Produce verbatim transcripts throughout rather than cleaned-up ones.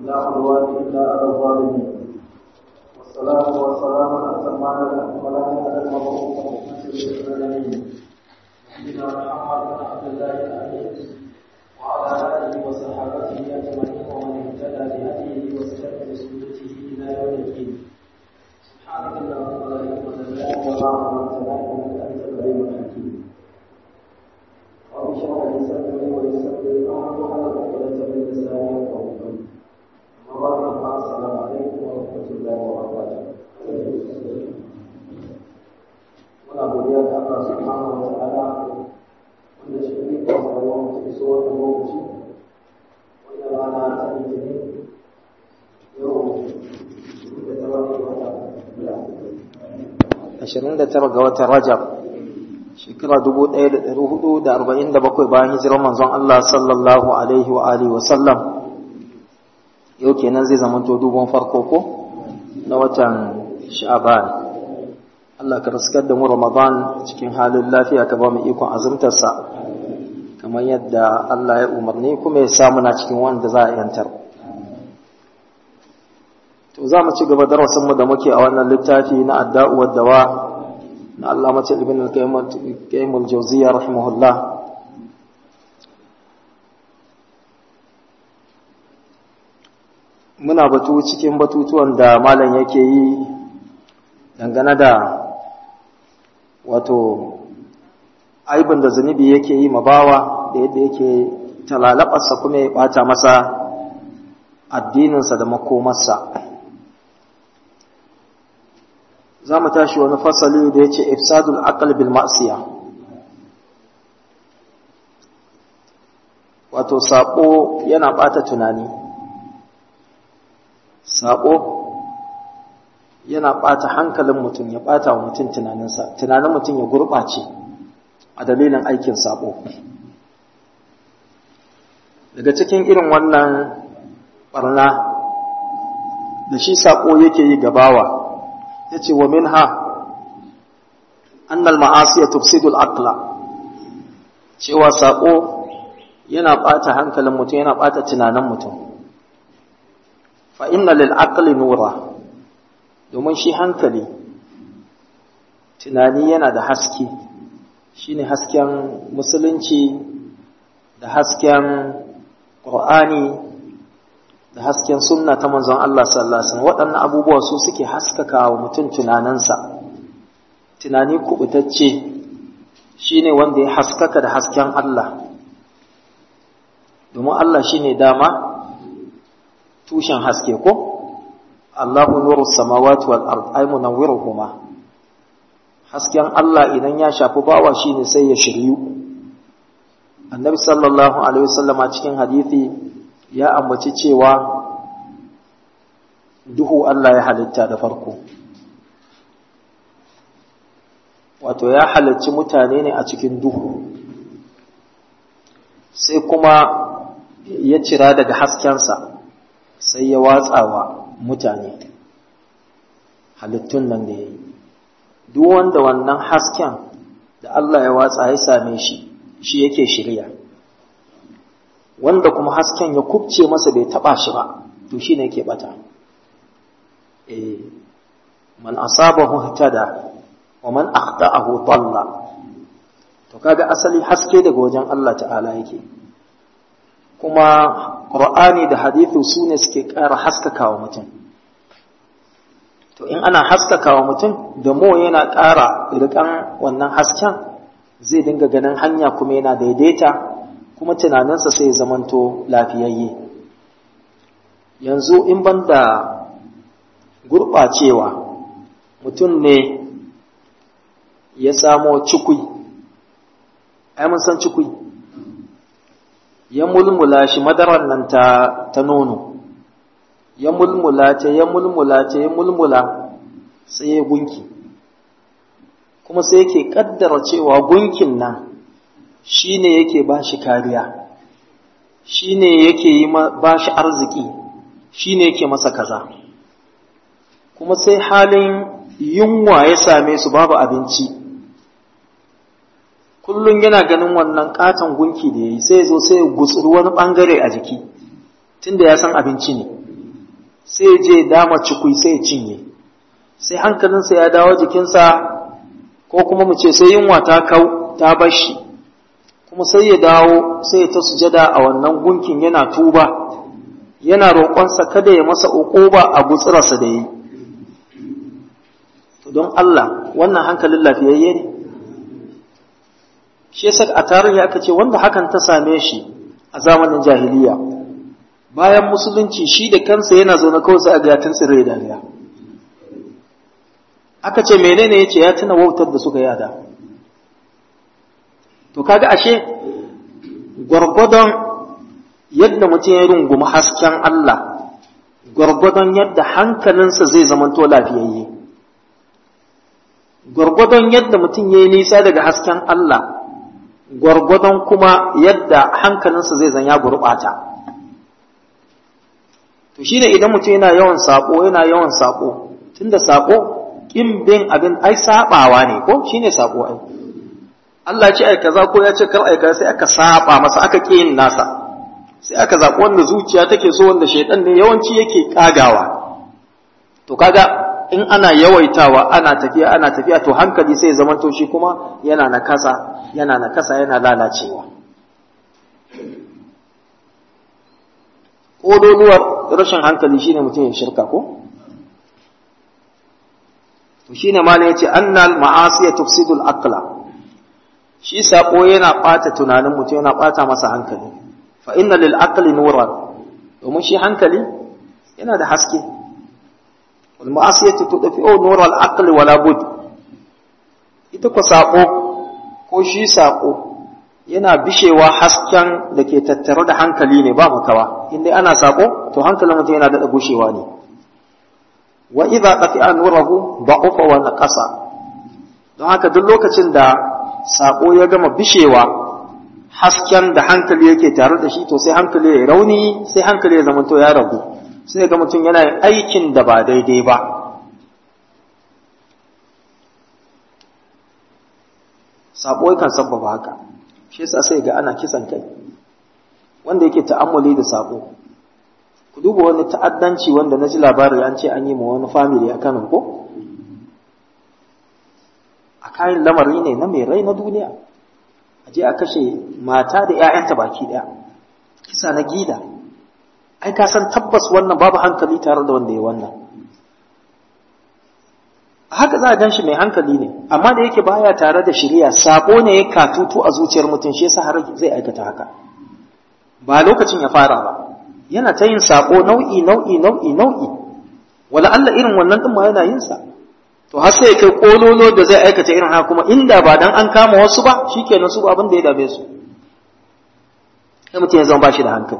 ولا عدوان إلا على الظالمين والصلاة والسلام على الأتمان الأكملان على المبعوث رحمة للعالمين نبينا محمد بن عبد الله الأمين وعلى آله وصحابته أجمعين ومن اهتدى بهديه واستنى بسنته إلى يوم الدين سبحانك اللهم لا علم لنا إلا ما علمتنا إنك أنت العليم الحكيم رب اشرح لي صدري ويسر لي أمري واحلل عقدة من لساني يفقهوا قولي أما بعد السلام عليكم ورحمة الله وبركاته muna godiya ga Allah subhanahu wa ta'ala wanda shi ne da rayuwar mu ta iso wannan lokaci wannan rana ta litinin yau ashirin da tara ga watan Rajab shekara dubu ɗaya da ɗari hudu da arba'in da bakwai bayan hijirar manzon Allah sallallahu alaihi wa alihi wa sallam yau kenan zai zamanto dubon farko ko na watan Sha'ban Allah ka raskar da mu Ramadan cikin halin lafiya ka ba mu ikon azumtarsa kamar yadda Allah ya umarni kuma ya sa muna cikin wanda za a yantar. To za mu ci gaba darasin mu da muke a wannan littafi na Adda'u wad-Dawa na Allah mace Ibn al-Qayyim al-Jawziyya rahimahullah. Muna batu cikin batutuwan da malam yake yi dangane da wato aibin da zunubi yake yi mabawa da yadda yake talalabarsa kuma ya bata masa addininsa da makomarsa. Za mu tashi wani fasali da ya ce ifsadul aql bil ma'siya, wato sabo yana bata tunani, sabo yana ɓata hankalin mutum ya ɓata wa mutum tunaninsa tunanin mutum ya gurɓace a dalilin aikin sabo. Daga cikin irin wannan ɓarna da shi sabo yake yi gabawa ya ce wa minha annal ma'asiya tufsidul aqla, cewa sabo yana ɓata hankalin mutum yana ɓata tunanin mutum. Fa inna lil aqli nura, domin shi hankali tunani yana da haske, shine hasken musulunci da hasken Qur'ani da hasken sunna ta manzon Allah sallallahu alaihi wasallam. Waɗannan abubuwa su suke haskaka wa mutum tunaninsa. Tunani kubutacce shine wanda ya haskaka da hasken Allah, domin Allah shine dama tushen haske ko Allahu nuru samawati wal ard ay munawwiruhuma. Hasken Allah idan ya shafi bawa shine sai ya shiryu. Annabi sallallahu alaihi wasallama cikin hadisi ya ambaci cewa duhu Allah ya halitta da farko, wato ya halicci mutane ne a cikin duhu, sai kuma ya cira daga haskensa sai ya watsawa mutane halittun nan da ya yi. Duk wanda wannan hasken da Allah ya watsa ya same shi, shi yake shirya. Wanda kuma hasken ya kubce masa bai taba shi ba, to shi ne yake bata. Eh, man asabahu ihtada wa man akhta'ahu dalla. To kaga asali haske daga wajen Allah ta'ala yake. Kuma Qur'ani da hadithu su ne suke ƙara haskakawa mutum. To in ana haskakawa mutum, da mo yana ƙara riƙan wannan hasken, zai dinga ganin hanya kuma yana daidaita, kuma tunaninsa sai zamanto lafiyayye. Yanzu in banda gurɓacewa, mutum ne ya samo cikui, ai mun san cikui, ya mulmula shi madarar nan ta, ta nono, ya mulmula ce, ya mulmula ce, ya mulmula sai ya gunki, kuma sai yake kaddara cewa gunkin nan shi ne yake ba shi kariya, shi ne yake yi ba shi arziki, shi ne yake masa kaza, kuma sai halin yunwa ya same su babu abinci, kullum yana ganin wannan katon gunki da ya yi sai zo sai ya gutsuri wani bangare a jiki tunda ya san abinci ne sai je dama cikui sai ya cinye, sai hankalinsa ya dawo jikinsa, ko kuma mu ce sai yunwa ta kau ta bashi, kuma sai ya dawo sai ya ta sujada a wannan gunkin yana tuba, yana roƙonsa kada ya masa uquba a gutsirarsa da yi. To don Allah wannan hankalin lafiyayye ne? Shi yasa a tarihi aka ce wanda hakan ta same shi a zamanin jahiliya, bayan musulunci shi da kansa yana zaune kawai sai a ga tun tsire dariya. Aka ce menene yace ya tuna wautar da suka yada. To kaga ashe gwargwadon yadda mutum ya rungumi hasken Allah, gwargwadon yadda hankalinsa zai zamanto lafiyayye, gwargwadon yadda mutum ya yi nisa daga hasken Allah, gwargwadon kuma yadda hankalinsa zai zanya gurɓata. To shi ne idan mutum yana yawan saƙo yana yawan saƙo, tun da saƙo ƙin bin abin ai saɓawa ne ko shi ne saƙo ai. Allah ce ai kaza ko ya ce kar ai kaza sai aka saɓa masa aka ƙi yin nasa, sai aka zaɓi wanda zuciya take so wanda shaiɗan ne yawanci yake ƙagawa. To kaga in ana yawaitawa ana tafiya ana tafiya to hankali sai ya zamanto shi kuma yana nakasa yana nakasa yana lalacewa. Ƙololuwar rashin hankali shine mutum ya shirka ko? To shine ma ne yace annal ma'asiya tufsidul aqla. Shi sako yana ɓata tunanin mutum yana ɓata masa hankali. Fa inna lil aqli nuran. Domin shi hankali yana da haske. Wal ma'asiyatu tudfi'u nur al aqli wala bud. Ita ko sako ko shi sako yana bishewa hasken da ke tattare da hankali ne ba makawa. In dai ana sako to hankalin mutum yana da gushewa ne. Wa idza qati'a nurahu da'ufa wa naqasa. Don haka duk lokacin da sako ya gama bishewa hasken da hankali yake tare da shi to sai hankali ya rauni, sai hankali ya zama to ya ragu, sai ga mutum yana yin aikin da ba daidai ba. Sako yakan sabbaba haka, shi yasa sai ga ana kisan kai wanda yake ta'ammuli da sako. Ku duba wani ta'addanci wanda na ji labari an ce an yi ma wani family a Kano ko? A kayan lamari ne na mai rai na duniya, a je a kashe mata da ‘ya'yanta baki ɗaya, kisa na gida. Ai ka san tabbas wannan babu hankali tare da wanda ya wannan. Haka za a gan shi mai hankali ne, amma da yake baya tare da shari'a, sabo ne ya katutu a zuciyar mutum, shi yasa har zai aikata haka. Ba lokacin ya fara ba, yana ta yin sabo nau'i nau'i nau'i nau'i, wala Allah irin wannan din ma yana yin sa. To har sai kai kololo da zai aikata irin haka, kuma inda ba dan an kama wasu ba shikenan su ba abin da ya dame su. Sai mutum ya zama ba shi da hankali.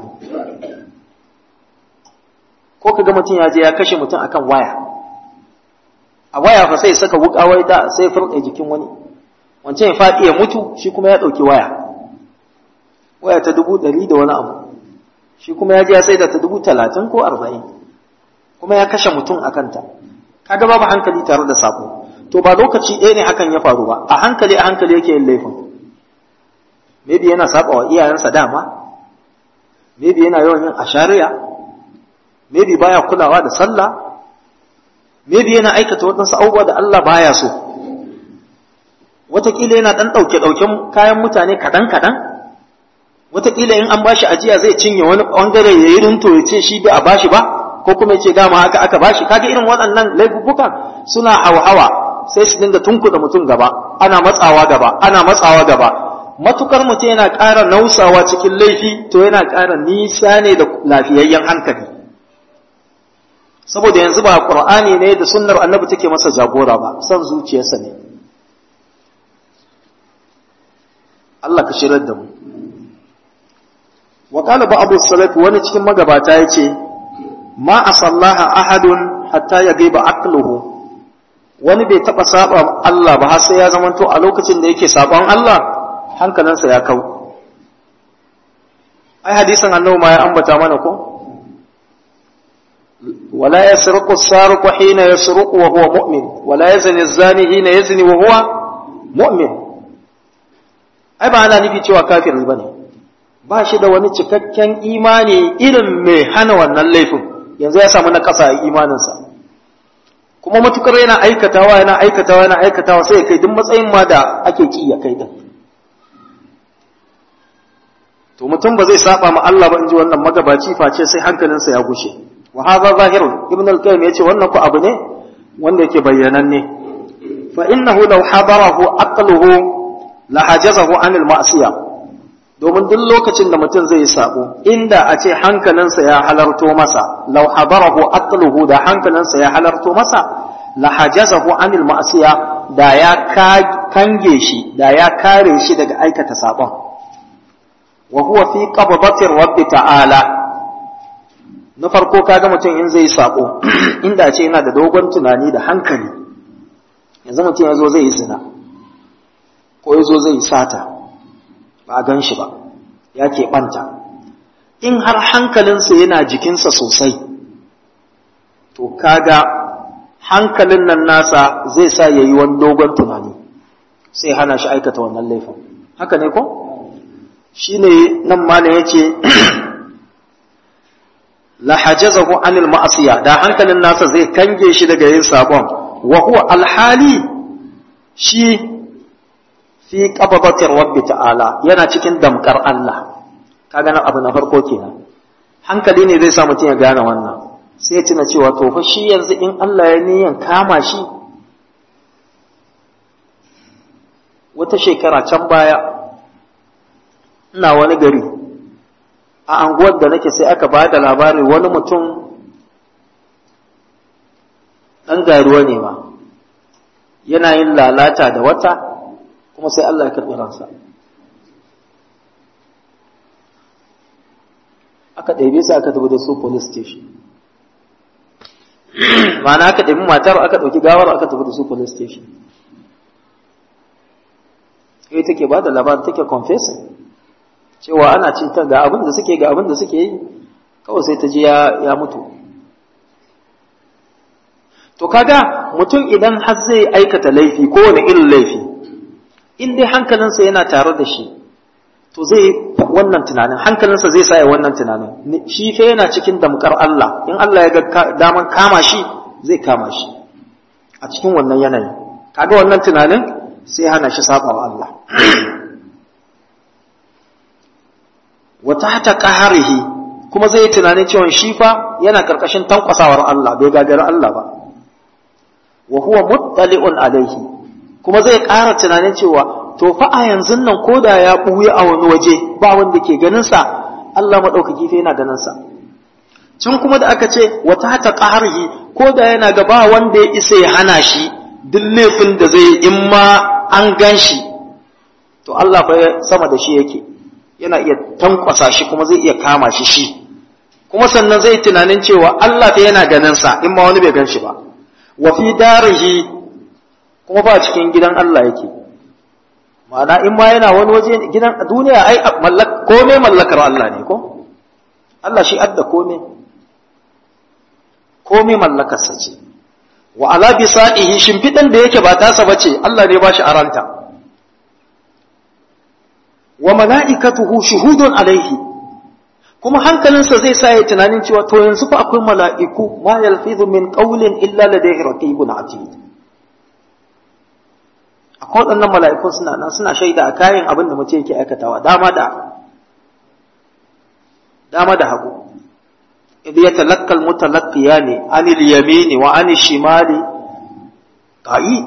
Ko kaga mutum ya je ya kashe mutum akan waya. A waya fa sai saka wuka wai da sai furɗe jikin wani. Wancan ya faɗi ya mutu, shi kuma ya ɗauki waya. Waya ta dubu ɗari da wani abu. Shi kuma ya je ya saida ta dubu talatin ko arba'in. Kuma ya kashe mutum a kanta. Kaga babu hankali tare da sako. To ba lokaci ɗaya ne hakan ya faru ba, a hankali a hankali yake yin laifin. Maybe yana saba wa iyayensa dama, maybe yana yawan yin ashariya, maybe baya kulawa da sallah, maybe yana aikata waɗansu abubuwa da Allah baya so. Wataƙila yana ɗan ɗauke-ɗauken kayan mutane kaɗan-kaɗan, wataƙila in an bashi ajiya zai cinye wani ɓangare ya yi runto ya ce shi ba a bashi ba, ko kuma ya ce dama haka aka bashi. Kaga irin waɗannan laifukan suna hauhawa sai su dinga tunkuɗa mutum gaba, ana matsawa gaba, ana matsawa gaba. Matukar mutum yana ƙara nausawa cikin laifi to yana ƙara nisa ne da lafiyayyen hankali. Saboda yanzu ba Qur'ani ne da sunnar Annabi take masa jagora ba, san zuciyarsa ne. Allah ka shirar da mu. Wa qala ba'd as-salaf wani cikin magabata yace ma asallaha ahadun hatta yagiba aqluhu. Wani bai taba saba Allah ba har sai ya zamanto a lokacin da yake saban Allah hankalinsa ya kau. Ai hadisin Annabi ma ya ambata mana ko wala yasriqu as-sariqu hina yasriqu wa huwa mu'min wala yazni az-zani hina yazni wa huwa mu'min. Ai ba ana nufi cewa kafiri bane, ba shi da wani cikakken imani irin mai hana wannan laifin yanzu ya samu na ƙasa a imaninsa. Kuma matukar yana aikatawa yana aikatawa yana aikatawa sai ya kai duk matsayin ma da ake ki ya kai din. To mutum ba zai saba ma Allah ba in ji wannan magabaci face sai hankalinsa ya gushe. Wa hadha zahirun, ibn al-qayyim yace wannan ku abu ne wanda yake bayyananne. Fa innahu law hadarahu aqluhu la hajazahu anil ma'siyah. Domin duk lokacin da mutum zai yi sabo, inda a ce hankalinsa ya halarto masa, law hadarahu aqluhu da hankalinsa ya halarto masa, la hajazahu anil ma'siyah, da ya kange shi, da ya kare shi daga aikata sabon. Wa huwa fi qabdatir rabbi ta'ala. Na farko kaga mutum in zai sabo, inda a ce yana da dogon tunani da hankali, yanzu mutum ya zo zai yi zina, ko ya zo zai yi sata, ba a gan shi ba, ya keɓanta. In har hankalinsa yana jikinsa sosai, to kaga hankalin nan nasa zai sa ya yi wani dogon tunani, sai hana shi aikata wannan laifin. Haka ne ko? Shi ne nan malam ya ce, la hajazahu anil ma'asiya, da hankalin nasa zai kange shi daga yin sabon, wa huwa alhali shi fi qabdatir rabbi ta'ala, yana cikin damkar Allah. Kaga nan abu na farko kenan. Hankali ne zai sa mutum ya gane wannan. Sai ya tuna cewa to fa shi yanzu in Allah ya niyan kama shi, wata shekara can baya ina wani gari a anguwar da nake, sai aka ba da labari wani mutum ɗan garuwa ne ma yana yin lalata da wata, kuma sai Allah ya karɓi ransa. Aka ɗaibe su aka tafi da su police station. Ma'ana aka ɗaibi matar aka ɗauki gawar aka tafi da su police station. Kai take ba da labarin, take confessing cewa ana cinta ga abin da suke ga abin da suke yi, kawai sai ta ji ya mutu. To kaga mutum idan har zai aikata laifi ko wani irin laifi, in dai hankalinsa yana tare da shi, to zai wannan tunanin, hankalinsa zai sa ya wannan tunanin. Shi fa yana cikin damkar Allah, in Allah ya ga daman kama shi zai kama shi a cikin wannan yanayi. Kaga wannan tunanin sai hana shi saba wa Allah. Wa tahta qahrihi, kuma zai yi tunanin cewa shi fa yana karkashin tankwasawar Allah, bai gagara Allah ba. Wa huwa muttali'un alaihi, kuma zai ƙara tunanin cewa to fa a yanzu nan koda ya buya a wani waje ba wanda ke ganin sa, Allah madaukaki fa yana ganin sa. Can kuma da aka ce wa tahta qahrihi, koda yana ga ba wanda ya isa ya hana shi duk laifin da zai in ma an ganshi, to Allah fa sama da shi yake, yana iya tankwasa shi kuma zai iya kama shi shi. Kuma sannan zai tunanin cewa Allah fa yana ganin sa in ma wani bai gan shi ba. Wa fi darihi, kuma ba cikin gidan Allah yake. Ma'ana in ma yana wani waje gidan duniya, ai mallak komai mallakar Allah ne ko? Allah shi adda komai. Komai mallakar sa ce. Wa ala bisaihi, shimfidan da yake ba tasa bace, Allah ne ba shi aranta. Wa mala'ikatuhu shuhudun alaihi, kuma hankalinsa zai sa ya tunanin cewa to yanzu fa akwai mala'iku, ma yalfizu min qawlin illa ladayhi raqibun atid. Akwai waɗannan mala'ikun suna nan suna shaida a kayan abin da mutum yake aikatawa, dama da dama da hagu. Idh yatalaqqa al-mutalaqqiyani 'anil yamini wa 'anil shimali qa'id.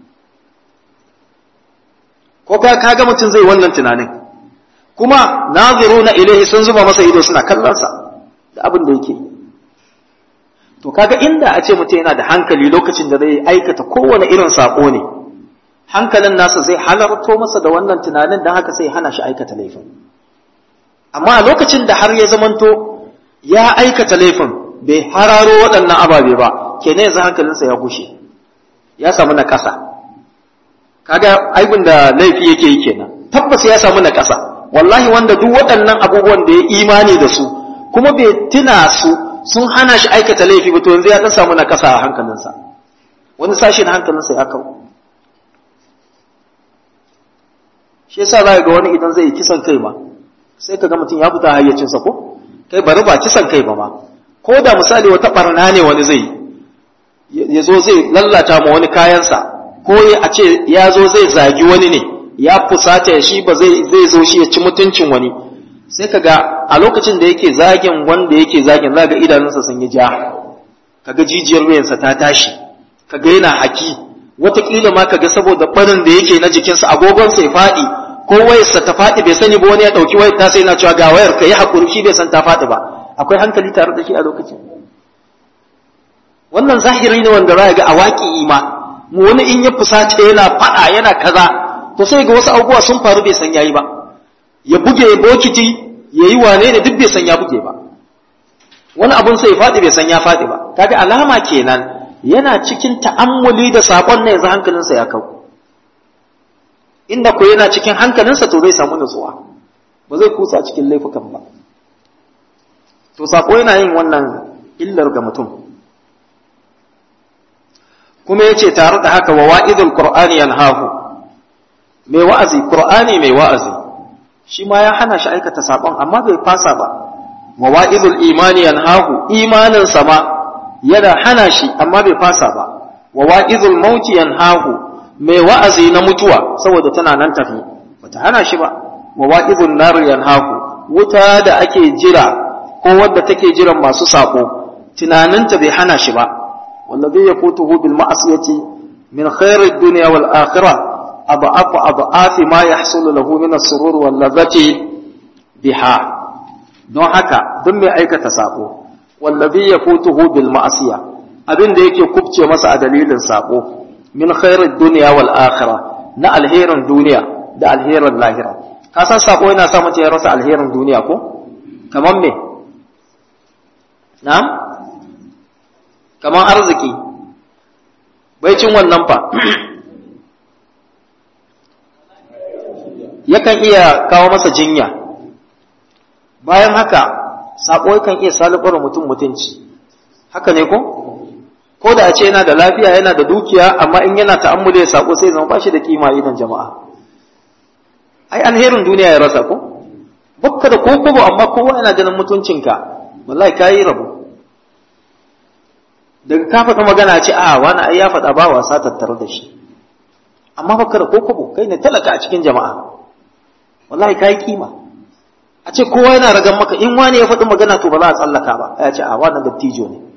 Ko ka kaga mutum zai wannan tunanin, kuma naziruna ilaihi, sun zuba masa ido suna kallonsa da abin da yake. To kaga inda a ce mutum yana da hankali lokacin da zai aikata kowane irin sako ne, hankalin nasa zai halarto masa da wannan tunanin, don haka sai hana shi aikata laifin. Amma a lokacin da har ya zamanto ya aikata laifin bai hararo waɗannan ababe ba, kenan yanzu hankalinsa ya gushe, ya samu na ƙasa. Kaga aibin da laifi yake yi kenan, tabbas ya samu na ƙasa. Wallahi wanda duk waɗannan abubuwan da ya imani da su kuma bai tuna su sun hana shi aikata laifi ba, to yanzu ya ɗan samu na ƙasa a hankalinsa, wani sashi na hankalinsa ya kawo. Shi yasa za ga wani idan zai yi kisan kai ma, sai ka ga mutum ya fita hayyacinsa ko kai bari ba kisan kai ba ma, ko da misali wata barna ne wani zai ya zo zai lallata ma wani kayansa, ko a ce ya zo zai zagi wani ne, ya fusata ya shi ba zai zo shi ya ci mutuncin wani, sai kaga a lokacin da yake zagin wanda yake zagin zaga idanunsa sun yi ja, kaga jijiyar wayansa ta tashi, kaga yana haki, wataƙila ma kaga saboda barin da yake na jikinsa agogonsa ya faɗi ko wayarsa ta faɗi bai sani ba wani ya ɗauki wayar ta sai na cewa ga wayar ka yi haƙuri, shi bai san ta faɗi ba. Akwai hankali tare da shi a lokacin. Wannan zahiri ne wanda za ga a waƙi ma, mu wani in ya fusata yana faɗa yana kaza, to sai ga wasu abubuwa sun faru bai san yayi ba, ya buge bokiti ya yi wane ne duk bai san ya buge ba, wani abun sai ya faɗi bai san ya faɗi ba. Kaga alama kenan yana cikin ta'ammuli da saƙon ne yanzu hankalinsa ya kau. Inda ko yana cikin hankalinsa to zai samu nutsuwa, ba zai kusa cikin laifukan ba. To saƙo yana yin wannan illar ga mutum. Kuma ya ce tare da haka wa wa'idul Qur'ani yanhahu, mai wa'azi, Qur'ani mai wa'azi, shi ma ya hana shi aikata saƙon amma bai fasa ba. Wa wa'idul imani yanhahu, imanin sama yana hana shi amma bai fasa ba. Wa wa'idul mauti yanhahu, mai wa'azi na mutuwa saboda tana nan tafi, bata hana shi ba. Wa wa'idul nar yanhahu, wuta da ake jira ko wadda take jiran masu sako tunaninta bai hana shi ba. wallazi yafutuhu bil ma'siyati min khairid dunya wal akhirah ad'af ad'af ma yahsulu lahu min as-surur wal ladhati biha. don haka don mai aikata sako wallazi yafutuhu bil ma'siya, abin da yake kubce masa a dalilin sako, min khairid dunya wal akhirah, na alherin duniya da alherin lahira. ka san sako yana sa mutum ya rasa alherin duniya ko kamar me? Na'am? Kamar arziki, baicin wannan fa, yakan iya kawo masa jinya, bayan haka, saƙo yakan iya salubar mutum mutunci, haka ne ko? Ko da a ce yana da lafiya yana da dukiya, amma in yana ta'ammuli da saƙo sai zama ba shi da kima idan jama'a. Ai, alherin duniya ya rasa ko? Bakka da kokobo amma kowa yana ganin mutuncinka, wallahi ka yi rabu. Daga ka faɗa magana ce a wani ai ya faɗa ba wasa tattare da shi, amma baka da kokobo kai ne talaka a cikin jama'a, wallahi ka yi kima. A ce kowa yana ragan maka, in wani ya faɗi magana to ba za a tsallaka ba, ya ce a wannan dattijo ne.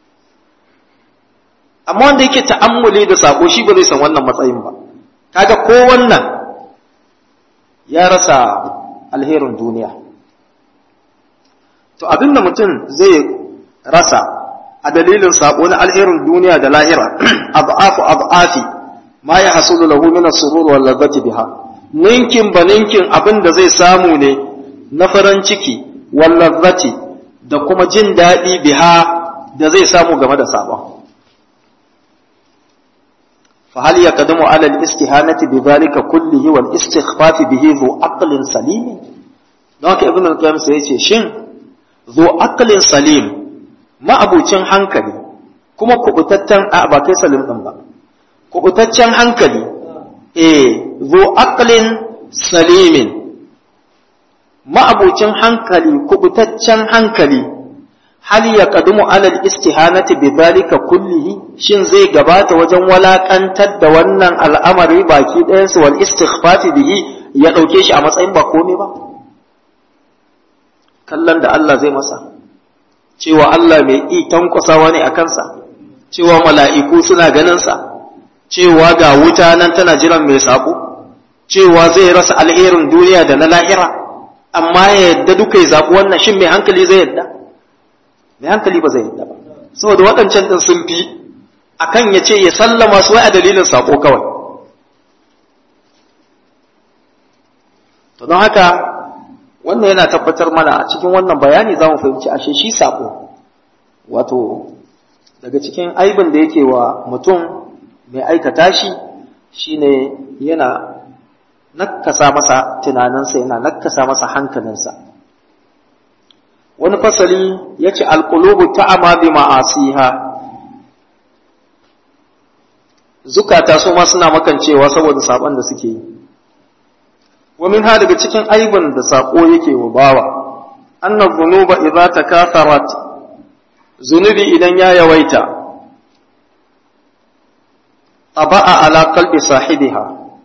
Amma wanda yake ta'ammuli da sako shi ba zai san wannan matsayin ba. Kaga ko wannan ya rasa alherin duniya. To abinda mutum zai rasa a dalilin sabo na alherin duniya da lahira, ad'afu ad'afi ma ya hasulu lahu min as-surur wal ladati biha, ninkin ba ninkin abin da zai samu ne na farin ciki wal ladati da kuma jin daɗi biha da zai samu game da sabon. fa hal yaqdamu ala al-istihanati bi dhalika kullihi wal istighfaf bihi dhu aqlin salim. don haka ibn al-qayyim sai yace shin dhu aqlin salim, ma'abucin hankali kuma kubutaccen a ba kai salim din ba, kubutaccen hankali, eh zu aqlin salimin, ma'abucin hankali kubutaccen hankali, hal yaqdumu ala al-istihanati bi dhalika kullihi, shin zai gabata wajen walakantar da wannan al'amari baki ɗayan su wal istighfati bihi, ya dauke shi a matsayin ba komai ba? kallon da Allah zai masa, cewa Allah mai itan kwasawa ne a kansa, cewa mala'iku suna ganinsa, cewa ga wuta nan tana jiran mai sako, cewa zai rasa alherin duniya da na lahira, amma ya yadda duka ya zaɓi wannan, shin mai hankali zai yadda? Mai hankali ba zai yadda ba, saboda waɗancan ɗin sun fi akan ya ce ya sallama su wai a dalilin sako kawai. To don haka, wannan yana tabbatar mana a cikin wannan bayani za mu fahimci ashe shi sako, wato daga cikin aibin da yake wa mutum mai aikata shi shine yana nakasa masa tunaninsa, yana nakasa masa hankalinsa. Wani fasali ya ce alƙulubu ta'ama bi ma'asiha, zukata su ma suna makancewa saboda saban da suke yi. wa min ha daga cikin aibin da sako yake wa bawa, anna dhunuba idza takatharat zunubi idan ya yawaita taba'a ala qalbi sahibiha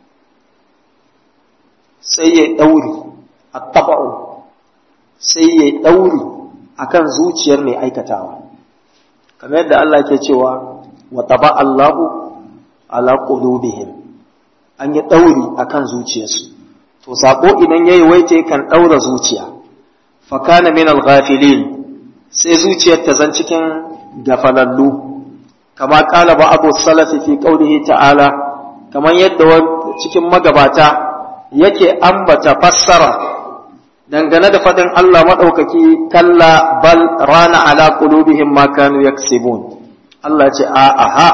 sai ya dauri at-taba'u sai ya dauri akan zuciyar mai aikatawa kamar yadda Allah ke cewa wa taba'a Allahu ala qulubihim an yi dauri akan zuciyarsu to sako idan yayi waite kan daura zuciya fa kana min al-ghafilin sai zuciyar ta zan cikin gafalallu kama kala ba abu salafi fi qaulihi ta'ala kamar yadda cikin magabata yake ambata fassara dangane da fadin Allah madaukaki kalla bal rana ala qulubihim ma kanu yaksibun Allah ce a aha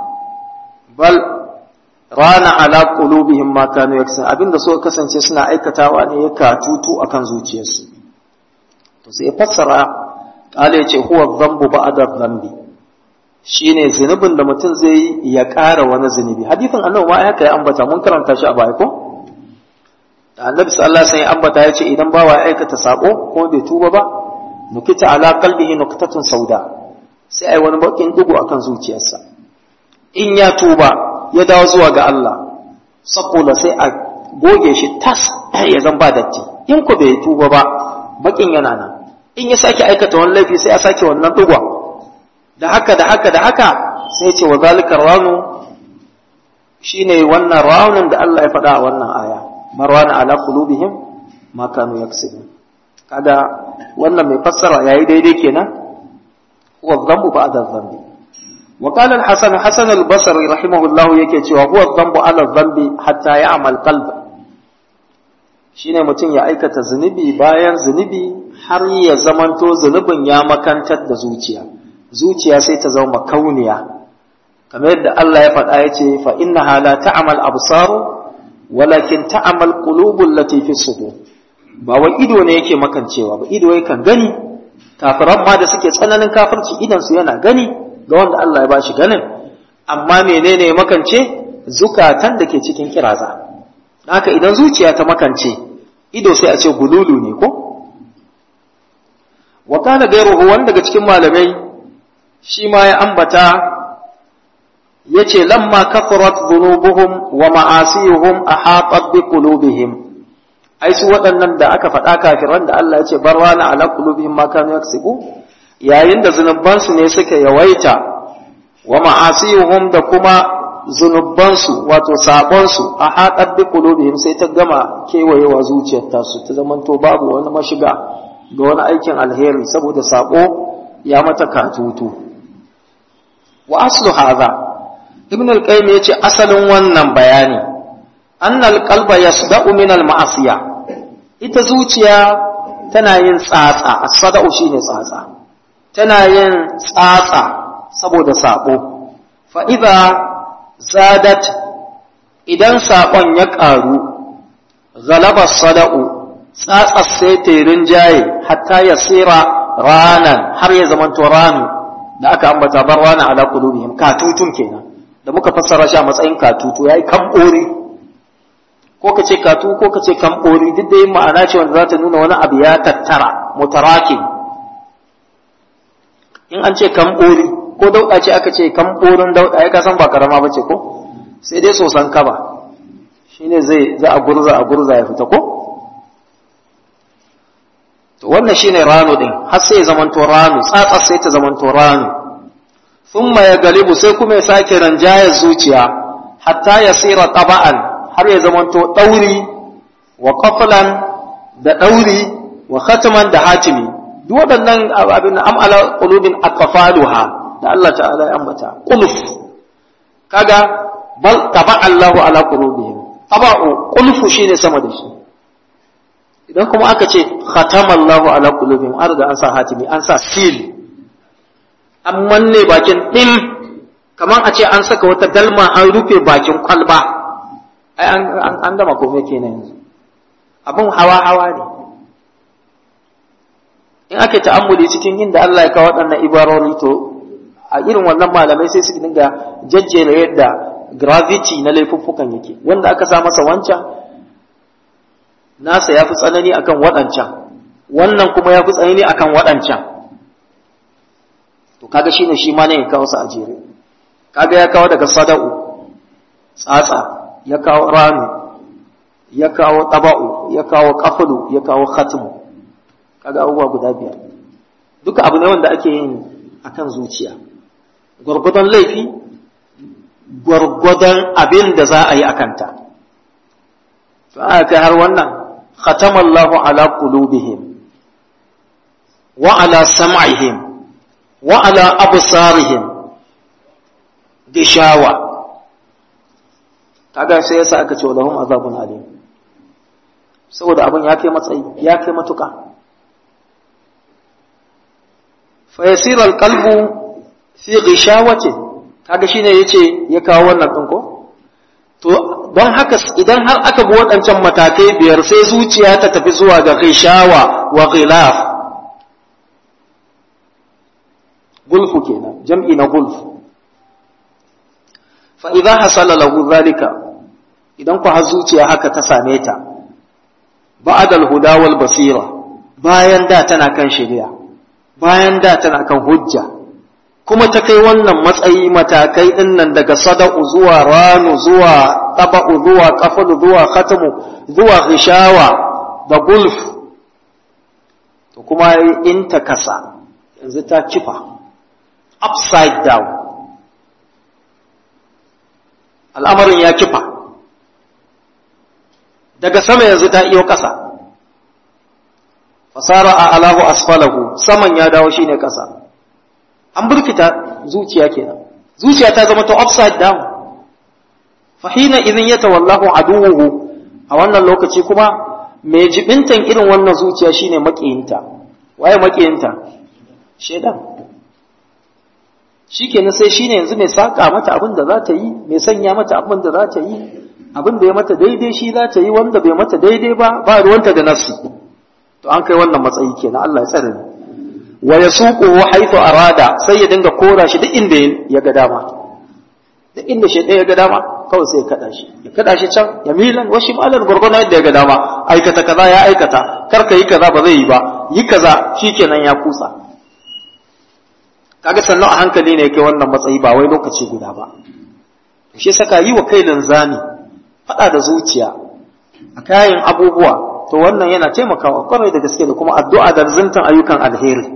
bal rana ala qulubihim ma kanu yaksibun abinda so kasance suna aikatawa ne ya katutu akan zuciyarsu to sai fassara kale yace huwa dhanbu ba'da dhanbi shine zunubin da mutum zai yi ya ƙara wani zunubi hadisin annabi ma ya kai ambata mun karanta shi a baya ko da annabi sallallahu alaihi wasallam ambata yace idan bawa ya aikata sako ko bai tuba ba nukita ala qalbihi nuqtatun sauda sai ai wani bakin dugu akan zuciyarsa in ya tuba ya dawo zuwa ga Allah saboda sai a goge shi tas ya zan ba datti in ko bai tuba ba bakin yana nan in ya sake aikata wani laifi sai a sake wannan dugwa da haka da haka da haka sai ce wa zalika ranu shine wannan ranin da Allah ya faɗa a wannan aya marwana ala qulubihim ma kanu yaksubun kada wannan mai fassara yayi daidai kenan huwa dhanbu ba'da dhanbi wa qala al-hasan hasan al-basri rahimahullah yake cewa huwa dhanbu ala dhanbi hatta ya'mal qalb shine mutum ya aikata zunubi bayan zunubi har ya zamanto zunubin ya makantar da zuciya zuciya sai ta zama kauniya kamar yadda Allah ya faɗa ya ce fa innaha la ta'mal absaru walakin ta'mal qulubul lati fi sudur ba wai ido ne yake makancewa ba ido yakan gani kafiran ma da suke tsananin kafirci idan su yana gani ga wanda Allah ya bashi ganin amma menene ya makance zukatan da ke cikin kiraza haka idan zuciya ta makance ido sai a ce gululu ne ko wa kana gairuhu wanda daga cikin malamai shi ma ya ambata yace lamma kafarat dhunubuhum wa ma'asiyuhum ahatat bi qulubihim ai su waɗannan da aka faɗa kafiran da Allah yace barwana ala qulubihim ma kanu yaksubu yayin da zunubansu ne suka yawaita wa ma'asiyuhum da kuma zunubansu wato sabonsu ahatat bi qulubihim sai ta gama kewayewa zuciyar tasu ta zamanto babu wani mashiga ga wani aikin alheri saboda sabo ya mata katutu wa aslu hadha ibn al-qayyim yace asalin wannan bayani annal qalba yasda'u min al-ma'asiya ita zuciya tana yin tsatsa as-sada'u shine tsatsa tana yin tsatsa saboda sabo fa idza zadat idan sakon ya karu ghalaba as-sada'u tsatsa sai ta rinjaye hatta yasira ranan har ya zamanto ranu da aka ambata bar rana ala qulubihim katutun kenan da muka fassara shi a matsayin katutu yayi kambori ko kace katu ko kace kambori duk da yin ma'ana ce wanda za ta nuna wani abu ya tattara mutarakin in an ce kambori ko dauda ce aka ce kamborin dauda ai ka san ba karama bace ko sai dai sosan kaba shine zai za a gurza a gurza ya fita ko to wannan shine rano din har sai ya zamanto rano tsatsa sai ta zamanto rano thumma ya galibu sai kuma ya sake ranjaya zuciya hatta yasira taba'an har ya zamanto dauri wa qaflan da dauri wa khatman da hatimi duk waɗannan abin am ala qulubin aqfaluha da Allah ta'ala ya ambata quluf kaga bal taba'a Allahu ala qulubihim taba'u qulfu shine sama da shi idan kuma aka ce khatamallahu ala qulubihim an riga an sa hatimi an sa seal an manne bakin din kamar a ce an saka wata dalma an rufe bakin kwalba ai an an gama komai kenan yanzu abun hawa hawa ne in ake ta'ammuli cikin inda Allah ya kawo waɗannan ibarori to a irin wannan malamai sai su dinga jajjera yadda gravity na laifuffukan yake wanda aka sa masa wancan nasa ya fi tsanani akan waɗancan wannan kuma ya fi tsanani akan waɗancan to kaga shine shi ma ne ya kawo su a jere kaga ya kawo daga sada'u tsatsa ya kawo rami ya kawo taba'u ya kawo qaflu ya kawo khatmu kaga abubuwa guda biyar duka abu ne wanda ake yin akan zuciya gwargwadon laifi gwargwadon abin da za a yi akanta to aka kai har wannan khatamallahu ala qulubihim wa ala sam'ihim wa ala absarihim gishawa kaga sai yasa aka ce lahum azabun alim saboda abin ya kai matsayi ya kai matuka fa yasir alqalbu fi ghishawati kaga shine yace ya kawo wannan din ko to don haka idan har aka bi waɗancan matakai biyar sai zuciya ta tafi zuwa ga ghishawa wa ghilaf gulfu kenan jam'i na gulfu fa idza hasala lahu zalika idan ku har zuciya haka ta same ta ba'da al-huda wal basira bayan da tana kan shari'a bayan da tana kan hujja kuma ta kai wannan matsayi matakai din nan daga sada'u zuwa ranu zuwa taba'u zuwa qafalu zuwa khatamu zuwa ghishawa da gulf to kuma in ta kasa yanzu ta kifa upside down al'amarin ya kifa daga sama yanzu ta iyo kasa fasara a alahu asfalahu saman ya dawo shine kasa an burkita zuciya kenan zuciya ta zama to upside down fa hina idhin yatawallahu aduwuhu a wannan lokaci kuma mai jibintan irin wannan zuciya shine makiyinta waye makiyinta shedan shikenan sai shine yanzu mai saka mata abin da za ta yi mai sanya mata abin da za ta yi abin da ya mata daidai shi za ta yi wanda bai mata daidai ba ba ruwanta da nafsi to an kai wannan matsayi kenan Allah ya tsare ni wa yasuquhu haythu arada sai ya dinga kora shi duk inda ya ga dama duk inda shi ya ga dama kawai sai ya kada shi ya kada shi can ya milan wa shimalan gurgurna yadda ya ga dama aikata kaza ya aikata karka yi kaza ba zai yi ba yi kaza shikenan ya kusa kaga sannan a hankali ne yake wannan matsayi ba wai lokaci guda ba shi saka yi wa kai linzami fada da zuciya a kayan abubuwa to wannan yana taimakawa kwarai da gaske da kuma addu'a da zintan ayyukan alheri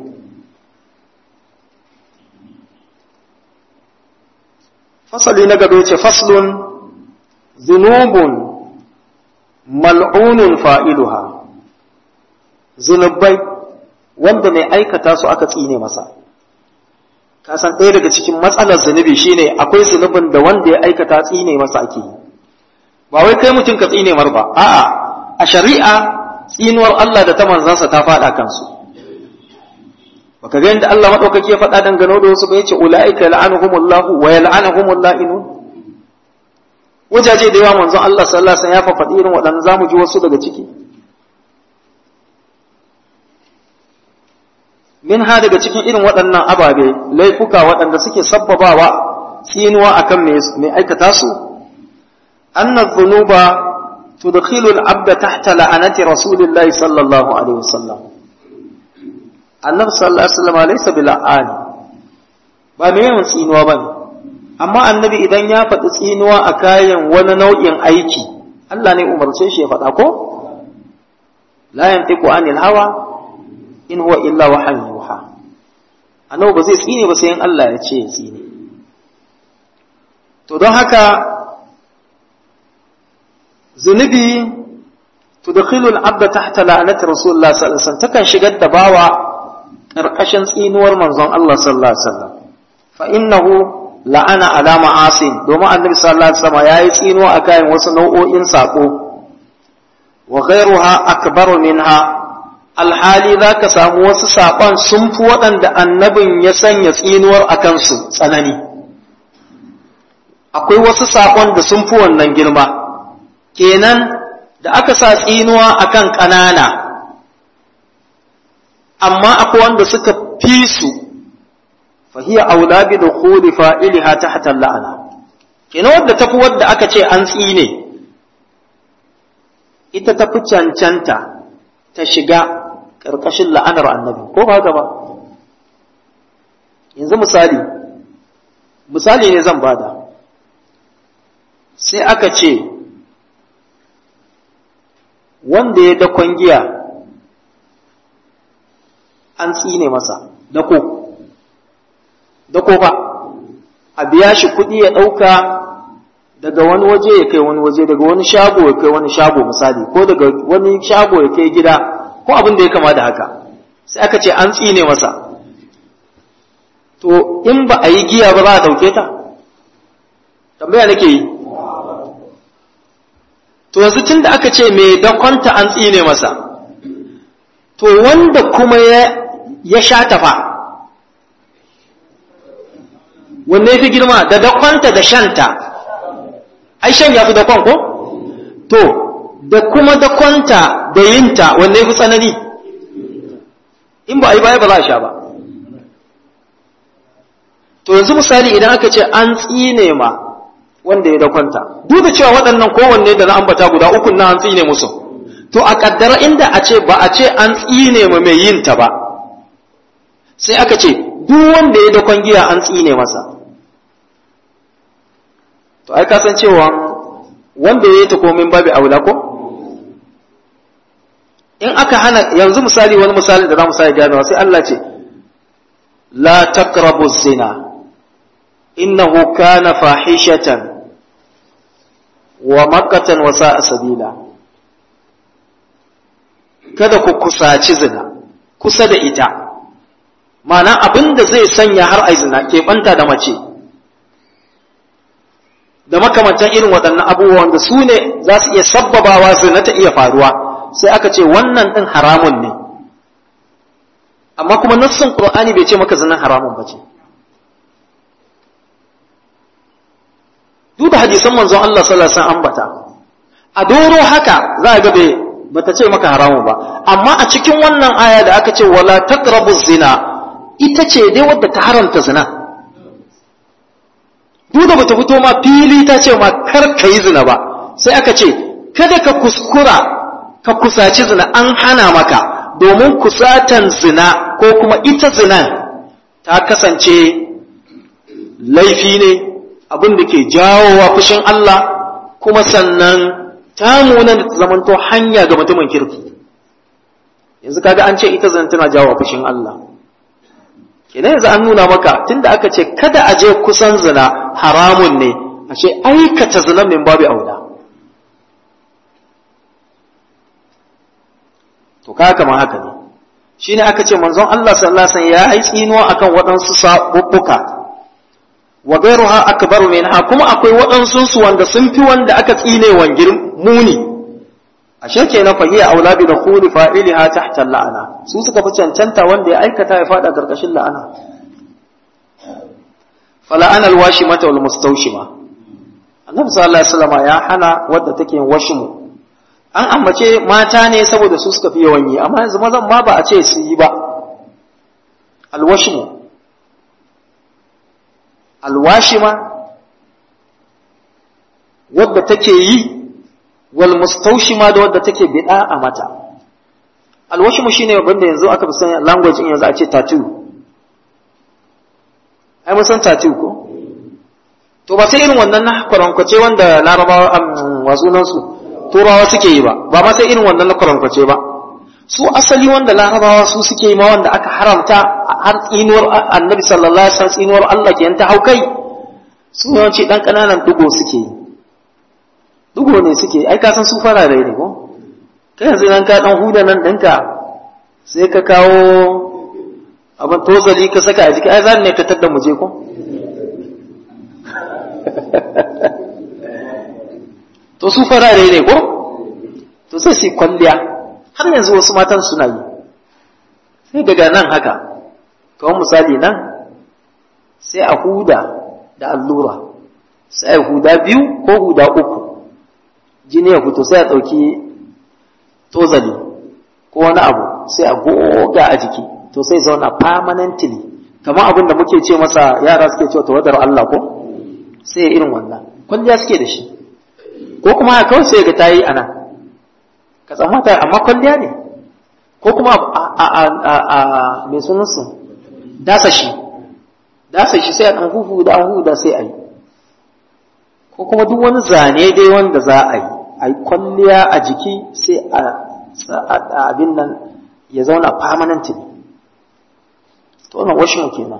fasali na gaba yace faslun zunubun mal'unun fa'iluha zunubai wanda mai aikata su aka tsine masa ka san ɗaya daga cikin matsalar zunubi shine akwai zunubin da wanda ya aikata tsine masa ake yi ba wai kai mutum ka tsine mar ba a'a a shari'a tsinuwar Allah da ta manzansa ta faɗa kansu baka ga yadda Allah madaukake ya faɗa dangane da wasu ba yace ulaika la'anuhumullahu wa yal'anuhumul la'inun wajaje da yawa manzon Allah sallallahu alaihi wasallam ya faɗi irin waɗannan zamu ji wasu daga ciki min ha daga cikin irin waɗannan ababe laifuka waɗanda suke sabbabawa tsinuwa akan mai aikata su anna dhunuba tudkhilu al-'abda tahta la'anati rasulillahi sallallahu alaihi wasallam annabi sallallahu alaihi wasallam laysa bil'ani ba mai yawan tsinuwa bane amma annabi idan ya faɗi tsinuwa a kayan wani nau'in aiki Allah ne umarce shi ya faɗa ko la yantiqu anil hawa in huwa illa wahyun yuha annabi ba zai tsine ba sai in Allah ya ce ya tsine to don haka zunubi tudkhilu al-'abda tahta la'nati rasulullah sallallahu alaihi wasallam takan shigar da bawa karkashin tsinuwar manzon Allah sallallahu alaihi wasallam fa innahu la'ana ala ma'asin domin annabi sallallahu alaihi wasallam yayi tsinuwa akan wasu nau'o'in sako wa ghayruha akbaru minha alhali zaka samu wasu sakon sun fi waɗanda annabin ya sanya tsinuwar akan su tsanani akwai wasu sakon da sun fi wannan girma kenan da aka sa tsinuwa akan ƙanana amma akwai wanda suka fi su fahiya aula bi dukhuli fa'iliha tahta al-la'na kenan wanda tafi wanda aka ce an tsine ita tafi cancanta ta shiga karkashin la'anar annabi ko ba haka ba yanzu misali misali ne zan bada sai aka ce wanda ya dakon giya an tsine masa dako dako fa a biya shi kuɗi ya ɗauka daga wani waje ya kai wani waje, daga wani shago ya kai wani shago misali, ko daga wani shago ya kai gida, ko abin da ya kama da haka, sai aka ce an tsine masa. To in ba a yi giya ba za a ɗauke ta? Tambaya nake yi. To yanzu tun da aka ce mai dakonta an tsine masa, to wanda kuma ya, ya sha tafa, wanne ya fi girma da dakonta da shanta? Ai shan ya fi dakon ko? To, da kuma dakonta da yinta wanne ya fi tsanani? In ba a yi baya ba za a sha ba. To yanzu misali idan aka ce an tsine ma wanda ya dakonta, duk da cewa waɗannan kowanne da na ambata guda uku na an tsine musu, to a kaddara inda a ce ba a ce an tsine ma mai yin ta ba, sai aka ce duk wanda ya dakon giya an tsine masa. To ai ka san cewa wanda ya yi ta komin babu aula ko? In aka hana, yanzu misali wani misali da za mu sa ganowa, sai Allah ce la taqrabu zina innahu kana fahishatan wa makatan wa sa'a sabila. Kada ku kusaci zina kusa da ita, ma'ana abinda zai sanya har ai zina ke banta da mace da makamantan irin waɗannan abubuwan da su ne za su iya sabbabawa zina ta iya faruwa, sai aka ce wannan ɗin haramun ne, amma kuma nassin Qur'ani bai ce maka zina haramun ba ce. Duk da hadisan manzon Allah sallallahu alaihi wasallam ambata a doro haka za a ga bai bata ce maka haramun ba, amma a cikin wannan aya da aka ce wala taqrabu zina, ita ce dai wadda ta haramta zina. Duk da bata fito ma fili ta ce ma kar ka yi zina ba, sai aka ce kada ka kuskura ka kusaci zina, an hana maka, domin kusatan zina ko kuma ita zinan ta kasance laifi ne, abin da ke jawowa fushin Allah, kuma sannan ta nuna da ta zamanto hanya ga mutumin kirki. Yanzu kaga an ce ita zina tana jawowa fushin Allah, kenan yanzu an nuna maka tunda aka ce kada a je kusan zina haramun ne, ashe aikata zina min babu aula. To kaga kamar haka ne, shine aka ce manzon Allah sallallahu alaihi wasallam ya yi tsinuwa akan waɗansu sabubbuka wa gairuha akbaru minha, kuma akwai waɗansu su wanda sun fi wanda aka tsine wangir muni. Ashe kenan fa hiya aula bi dukhuli fa'iliha tahta la'ana, su suka fi cancanta wanda ya aikata ya fada karkashin la'ana. Fala'ana alwashimata wal mustawshima, annabi sallallahu alaihi wasallam ya hana wadda take washimu. An ambace mata ne saboda su suka fi yawan yi, amma yanzu mazan ma ba a ce su yi ba. Alwashimu, alwashima wadda take yi, wal mustawshima da wadda take bid'a a mata. Alwashimu shine wanda yanzu aka fi sani language in yanzu a ce tattoo. Ai mun san tattoo ko? To ba sai irin wannan na kwarankwace wanda Larabawa wasu nan su Turawa suke yi ba, ba ma sai irin wannan na kwarankwace ba. Su asali wanda Larabawa su suke yi ma wanda aka haramta har tsinuwar Annabi sallallahu alaihi wasallam, tsinuwar Allah ke yanta haukai, su yawanci dan kananan dugo suke yi. Dugo ne suke, ai ka san su farare ne ko? Kai yanzu nan ka dan huda nan dinka sai ka kawo abin tozali ka saka a jiki, ai zan ne ka tadda mu je ko? To su farare ne ko? To sai su kwalliya, har yanzu wasu matan suna yi. Sai daga nan haka, kawai misali nan, sai a huda da allura, sai a huda biyu ko huda uku, jini ya fito sai a ɗauki tozali ko wani abu sai a goga a jiki, to sai zauna permanently, kamar abin da muke ce masa yara suke cewa tawadar Allah ko? Sai irin wannan, kwalliya suke da shi. Ko kuma kawai sai ga tayi ana ka tsammata amma kwalliya ne, ko kuma a a a a mai sunansu dasa shi dasa shi sai a ɗan huhu da huhu da sai a yi, ko kuma duk wani zane dai wanda za a yi a yi kwalliya a jiki sai a abin nan ya zauna permanent ne. To wannan washin kenan.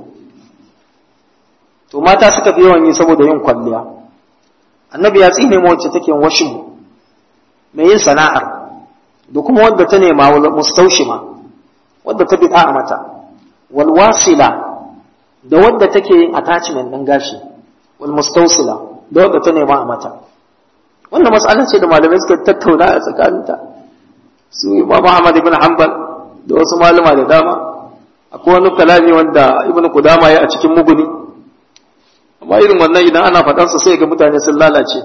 To mata suka fi yawan yi saboda yin kwalliya. Annabi ya tsine mu wacce take yin washin, mai yin sana'ar, da kuma wadda ta nema wal mustaushima, wadda ta bid'a mata, wal wasila, da wadda take yin attachment din gashi, wal mustausila, da wadda ta nema a mata. Wannan mas'ala ce da malamai suka tattauna a tsakaninta. Su Imam Ahmad ibn Hanbal da wasu malama da dama, akwai wani kalami wanda Ibn Qudama ya a cikin Muguni. Amma irin wannan idan ana faɗansa sai ga mutane sun lalace.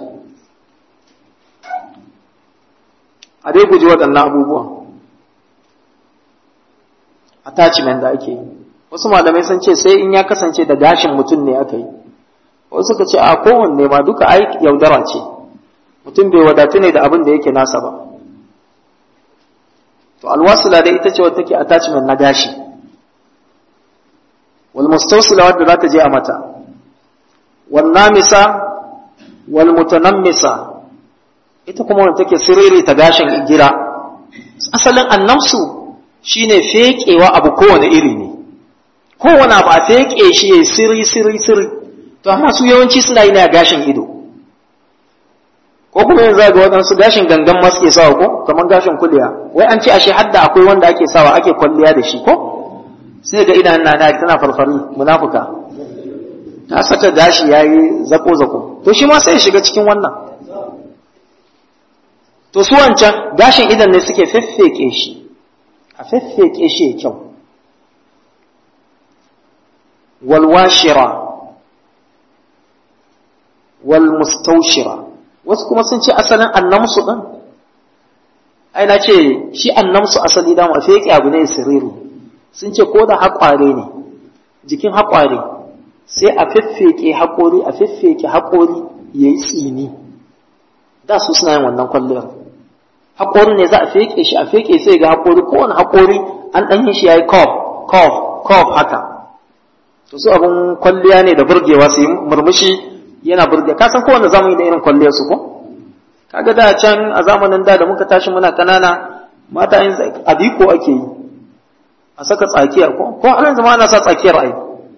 A dai guji waɗannan abubuwan. Attachment da ake yi. Wasu malamai sun ce sai in ya kasance da gashin mutum ne aka yi. Wasu suka ce a kowanne ma duka ai yaudara ce. Mutum bai wadatu ne da abin da yake nasa ba. To alwasila dai ita ce wadda take attachment na gashi. Wal mustawsila wadda za ta je a mata. Wal namisa wal mutanammisa ita kuma wadda take siriri ta gashin gira. Asalin annamsu shine fekewa abu kowane iri ne. Kowane abu a feke shi yayi sirri sirri sirri. To amma su yawanci suna yi na gashin ido. Ko kuma yanzu ga waɗansu gashin gangan ma suke sawa ko kamar gashin kuliya, wai an ce ashe hadda akwai wanda ake sawa ake kwalliya da shi ko sai ga idan na tana farfari munafuka ta saka gashi yayi zako zako, to shi ma sai ya shiga cikin wannan. To su wancan gashin idan ne suke feffeke shi, a feffeke shi ya kyau. Wal washira wal mustawshira, wasu kuma sun ce asalin annamsu ɗin, ai na ce shi annamsu asali dama a feke abu ne siriri, sun ce ko da haƙware ne, jikin haƙware sai a feffeke haƙori a feffeke haƙori ya yi tsini, da su suna yin wannan kwalliyar. Haƙori ne za a feke shi a feke sai ga haƙori, kowane haƙori an ɗan yin shi ya yi kof kof kof haka. To su abin kwalliya ne da burgewa su yi murmushi yana burge, ka san kowanne zamani da irin kwalliyar su ko kaga da can a zamanin da da muka tashi muna kanana mata yin adiko ake yi a saka tsakiya ko ko har yanzu ma ana sa tsakiyar ai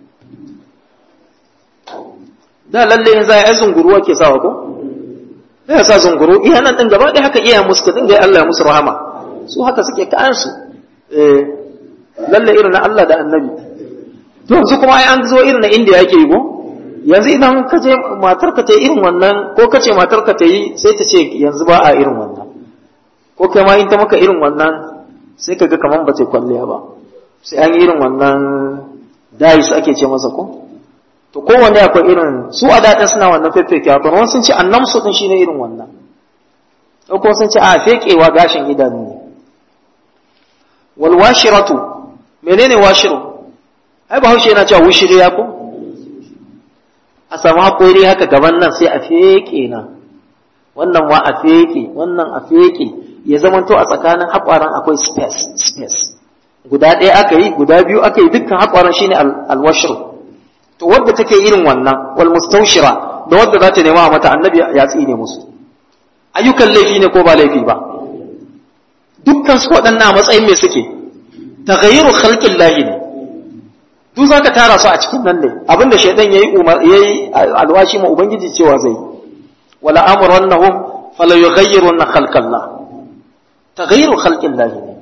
da lalle in za a yi zunguru ake sawa ko sai sa zunguru iya nan din gaba ɗaya haka iya musu dinga Allah ya musu rahama, su haka suke kayan su eh lalle irin na Allah da Annabi. To yanzu kuma ai an zo irin na India yake yi ko yanzu idan ka je matarka ta yi irin wannan ko ka ce matarka ta yi sai ta ce yanzu ba a irin wannan, ko kai ma in ta maka irin wannan sai ka ga kaman ba ta kwalliya ba, sai an yi irin wannan dais ake ce masa ko. To kowanne akwai irin su a daɗin suna wannan fefeke a wani sun ce annamsu ɗin shi ne irin wannan, ko kuma sun ce a fekewa gashin idanu ne. Wal washiratu, menene washiru? ai ba haushe yana cewa wushiriya ko, a samu haƙori haka gaban nan sai a feƙe nan, wannan wa a feƙe, wannan a feƙe, ya zamanto a tsakanin haƙwaran akwai space, space. Guda ɗaya aka yi, guda biyu aka yi, dukkan haƙwaran shine alwashir. To wadda take irin wannan, wal mustawshira, da wadda za ta nema mata annabi ya tsine musu. Ayyukan laifi ne ko ba laifi ba? Dukkan su waɗannan a matsayin me suke? Taghayyiru khalqillahi ne. Duk za ka tara su a cikin nan ne abinda shaidan ya yi alwashi ma Ubangiji cewa zai wala amuran na hun fala yi gayyarun na halkalla ta gayyaru halkin lahi ne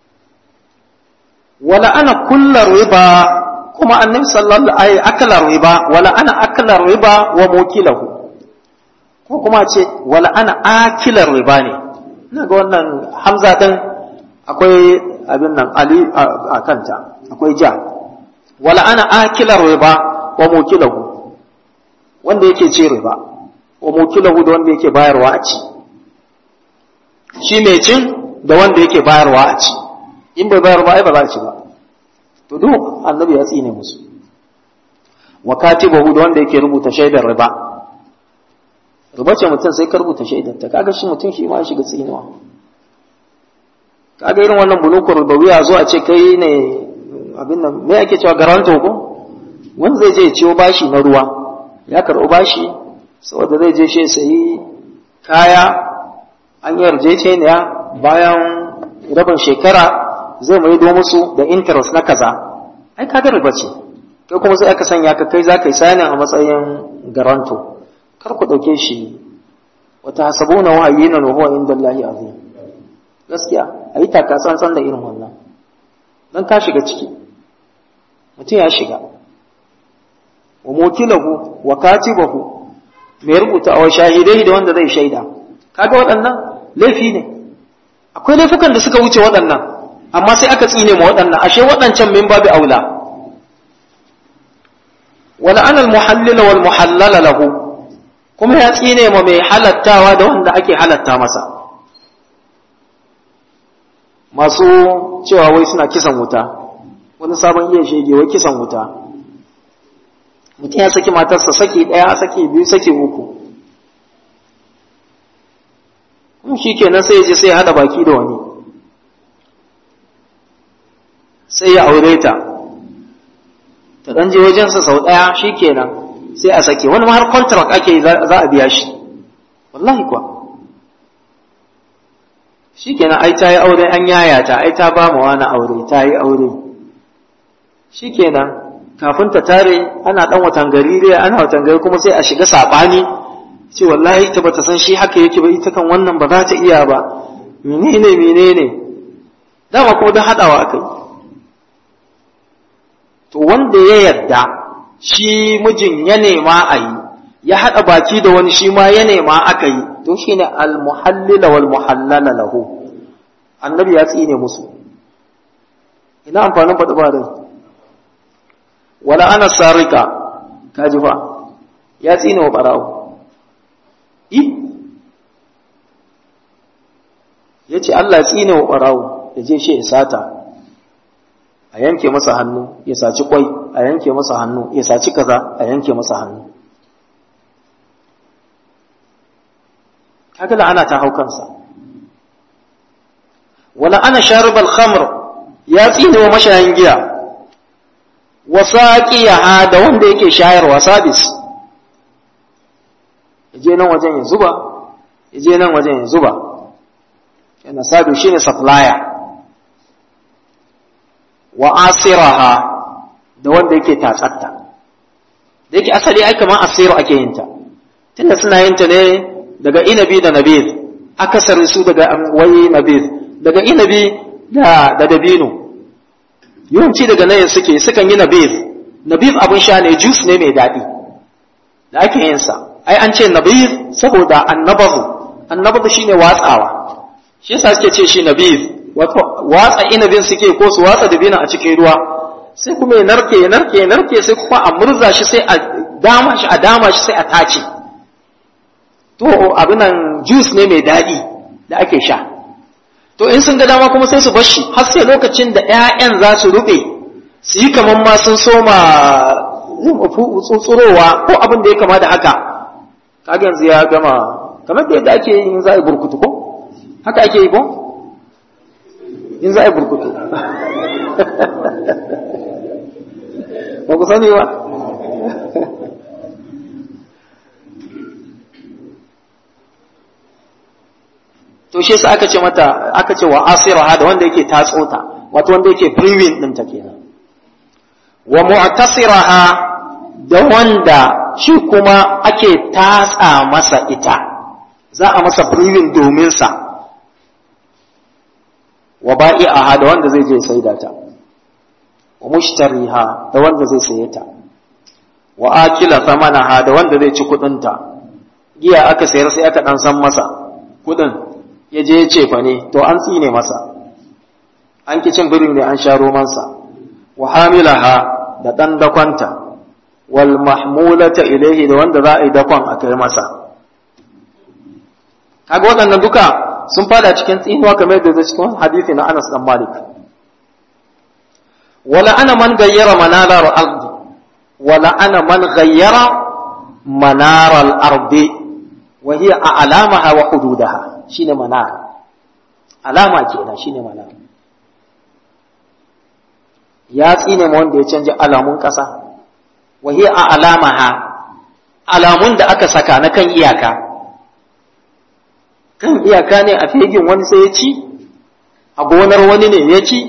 wala ana kullar riba kuma annabi sallallahu alaihi akalar riba wala ana akalar riba wa mukilahu ko kuma ce wala ana akilar riba ne ina ga wannan hamza din akwai abin nan ali a kanta akwai ja wala ana akilar riba wa mukilahu wanda yake ce riba wa mukilahu da wanda yake bayarwa a ci shi mai cin da wanda yake bayarwa a ci in bai bayarwa ai ba za a ci ba to duk annabi ya tsine musu wa katibahu da wanda yake rubuta shaidar riba riba ce mutum sai ka rubuta shaidar ta kaga shi mutum shi ma ya shiga tsinewa kaga irin wannan bulukul ribawiya zo a ce kai ne abin nan me ake cewa garanto ko wanda zai je ya ciwo bashi na ruwa ya karɓi bashi saboda zai je shi ya sayi kaya an yarjejeniya bayan rabin shekara zai maido musu da interest na kaza ai kaga riba ce kai kuma sai aka sanya ka kai za ka yi sanin a matsayin garanto kar ku ɗauke shi wata hasabuna wahayina wa huwa inda Allahi azim gaskiya a yi taka tsantsan da irin wannan don ka shiga ciki mutum ya shiga wa mukilahu wa katibahu mai rubuta a shahidai da wanda zai shaida kaga waɗannan laifi ne akwai laifukan da suka wuce waɗannan amma sai aka tsine ma waɗannan ashe waɗancan min babu aula wala ana al-muhallila wal muhallala lahu kuma ya tsine ma mai halattawa da wanda ake halatta masa masu cewa wai suna kisan wuta wani sabon iya shege wai kisan wuta mutum ya saki matarsa saki ɗaya saki biyu saki uku kuma shi kenan sai ya je sai ya haɗa baki da wani sai ya aure ta ta ɗan je wajensa sau ɗaya shi kenan sai a sake wani har contract ake za a biya shi wallahi kuwa shi kenan ai ta yi aure an yaya ta ai ta ba ma wani aure ta yi aure shi kenan kafin ta tare ana ɗan watan gari ana watan gari kuma sai a shiga saɓani ce wallahi ta bata san shi haka yake ba ita kan wannan ba za ta iya ba menene menene dama kuma don haɗawa aka yi to wanda ya yarda shi mijin ya nema a yi ya haɗa baki da wani shi ma ya nema aka yi to shi ne almuhallila wal muhallala lahu annabi ya tsine musu ina amfanin faɗi ba dai wala ana sarika kaji fa ya tsine wa ɓarawo i ya ce Allah ya tsine wa ɓarawo ya je shi ya sata a yanke masa hannu ya saci kwai a yanke masa hannu ya saci kaza a yanke masa hannu kaga la'ana ta hau kansa wala ana sharibal khamr ya tsine wa mashayin giya wa saqiyaha da wanda yake shayarwa sabis yaje nan wajen ya zuba yaje nan wajen ya zuba yana sabi shine supplier wa asiraha da wanda yake tatsatta da yake asali ai kaman asiru ake yin ta tunda suna yin ta ne daga inabi da nabir akasari su daga wai nabir daga inabi da da dabino yawanci daga nan suke sukan yi nabir nabir abun sha ne juice ne mai daɗi da ake yin sa ai an ce nabir saboda annabahu annabahu shine watsawa shi yasa suke ce shi nabir wato watsa inabin suke ko su watsa dabino a cikin ruwa sai kuma ya narke ya narke ya narke sai kuma a murza shi sai a dama shi a dama shi sai a tace to abin nan juice ne mai daɗi da ake sha to in sun ga dama kuma sai su bar shi har sai lokacin da ƴaƴan za su rube su yi kaman ma sun soma tsutsurowa ko abin da ya kama da haka kaga yanzu ya gama kamar da yadda ake yin za a yi burkutu ko haka ake yi ko in za a yi burkutu ba ku sani ba to shi yasa aka ce mata aka ce wa asiraha da wanda yake tatsota wato wanda yake brewing din ta kenan wa mu'tasiraha da wanda shi kuma ake tatsa masa ita za a masa brewing domin sa wa ba'i'aha da wanda zai je saida ta wa mushtariha da wanda zai saye ta wa akila thamanaha da wanda zai ci kudin ta giya aka sayar sai aka dan san masa kudin ya je ya ce fa ne to an tsine masa an ki cin birin ne an sha romansa wa hamilaha da dan dakwanta wal mahmulata ilayhi da wanda za a yi dakon a kai masa kaga waɗannan duka sun fada cikin tsinuwa kamar da zai cikin hadisi na Anas dan Malik wala ana man gayyara manarar ardi wala ana man gayyara manaral ardi wa hiya a'lamaha wa hududaha shine manar alama kenan shine manar ya tsine ma wanda ya canja alamun ƙasa wa hiya a'lamaha, alamun da aka saka na kan iyaka. Kan iyaka ne a fegin wani sai ya ci, a gonar wani ne ya ci,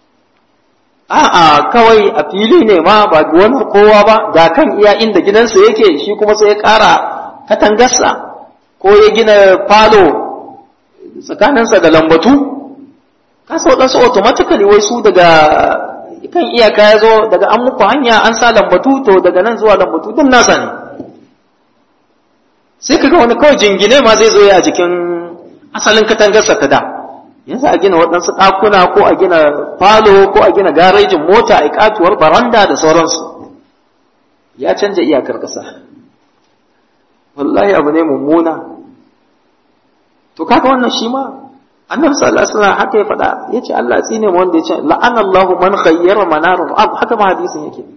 a'a kawai a fili ne ma ba gonar kowa ba, ga kan iya inda gidansa yake, shi kuma sai ya ƙara katangarsa ko ya gina falo tsakaninsa da lambatu. Kasa waɗansu automatically wai su daga kan iyaka ya zo daga an muku hanya an sa lambatu, to daga nan zuwa lambatu din nasa ne. Sai kaga wani kawai jingine ma zai zo ya a jikin asalin katangarsa ta da. Yanzu a gina waɗansu ɗakuna ko a gina falo ko a gina garejin mota a katuwar baranda da sauransu. Ya canja iyakar ƙasa. Wallahi abu ne mummuna. To kaga wannan shi ma annabi sallallahu alaihi wasallam haka ya faɗa, yace Allah tsine mu wanda yace la'ana Allahu man khayyara manarul ard, haka ma hadisin yake.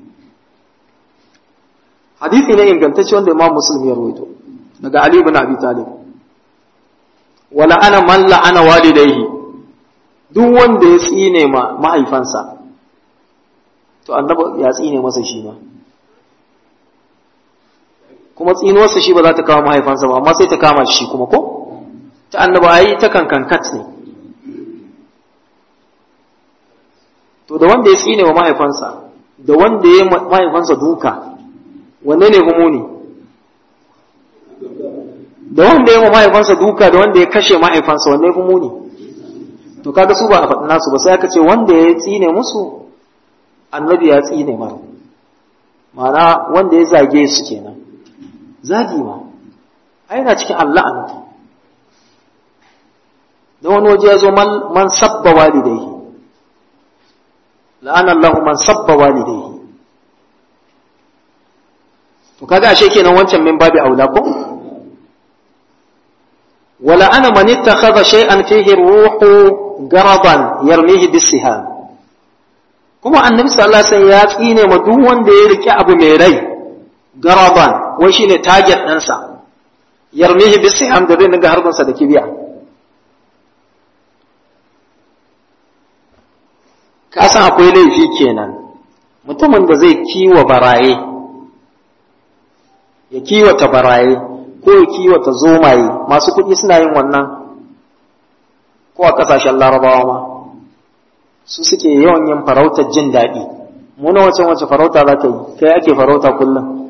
Hadisi ne ingantacce wanda Imam Muslim ya rawaito daga Ali ibn Abi Talib. Wa la'ana man la'ana walidayhi, duk wanda ya tsine ma mahaifansa to annabi ya tsine masa shi ma. Kuma tsinuwarsa shi ba za ta kawo mahaifansa ba, amma sai ta kama shi kuma ko ta annaba ayi ta kankankat ne. To da wanda ya tsine wa mahaifansa da wanda ya mahaifansa duka, wanne ne humuni? Da wanda ya mahaifansa duka da wanda ya kashe mahaifansa, wanne humuni? To kaga su ba a faɗi nasu ba, sai aka ce wanda ya tsine musu annabi ya tsine mara, ma'ana wanda ya zage su kenan. Zagi ma ai na cikin Allah. Da wani waje ya zo man sabba walidaihi, la'ana Allah man sabba walidaihi. To kaga ashe kenan wancan min babi aula ko? Wala ana man ittakhadha shay'an fihi ruhu garadan yarmihi bisiham. Kuma annabi sallallahu alaihi wasallam ya tsine ma duk wanda ya rike abu mai rai garadan, wai shine target ɗinsa, yarmihi bisiham da zai dinga harbinsa da kibiya. Ka san akwai laifi kenan mutumin da zai kiwa baraye, ya kiwata baraye ko ya kiwata zomaye. Masu kuɗi suna yin wannan ko a ƙasashen larabawa ma, su suke yawan yin farautar jin daɗi. Muna wace wace farauta za ta yi, kai ake farauta kullum.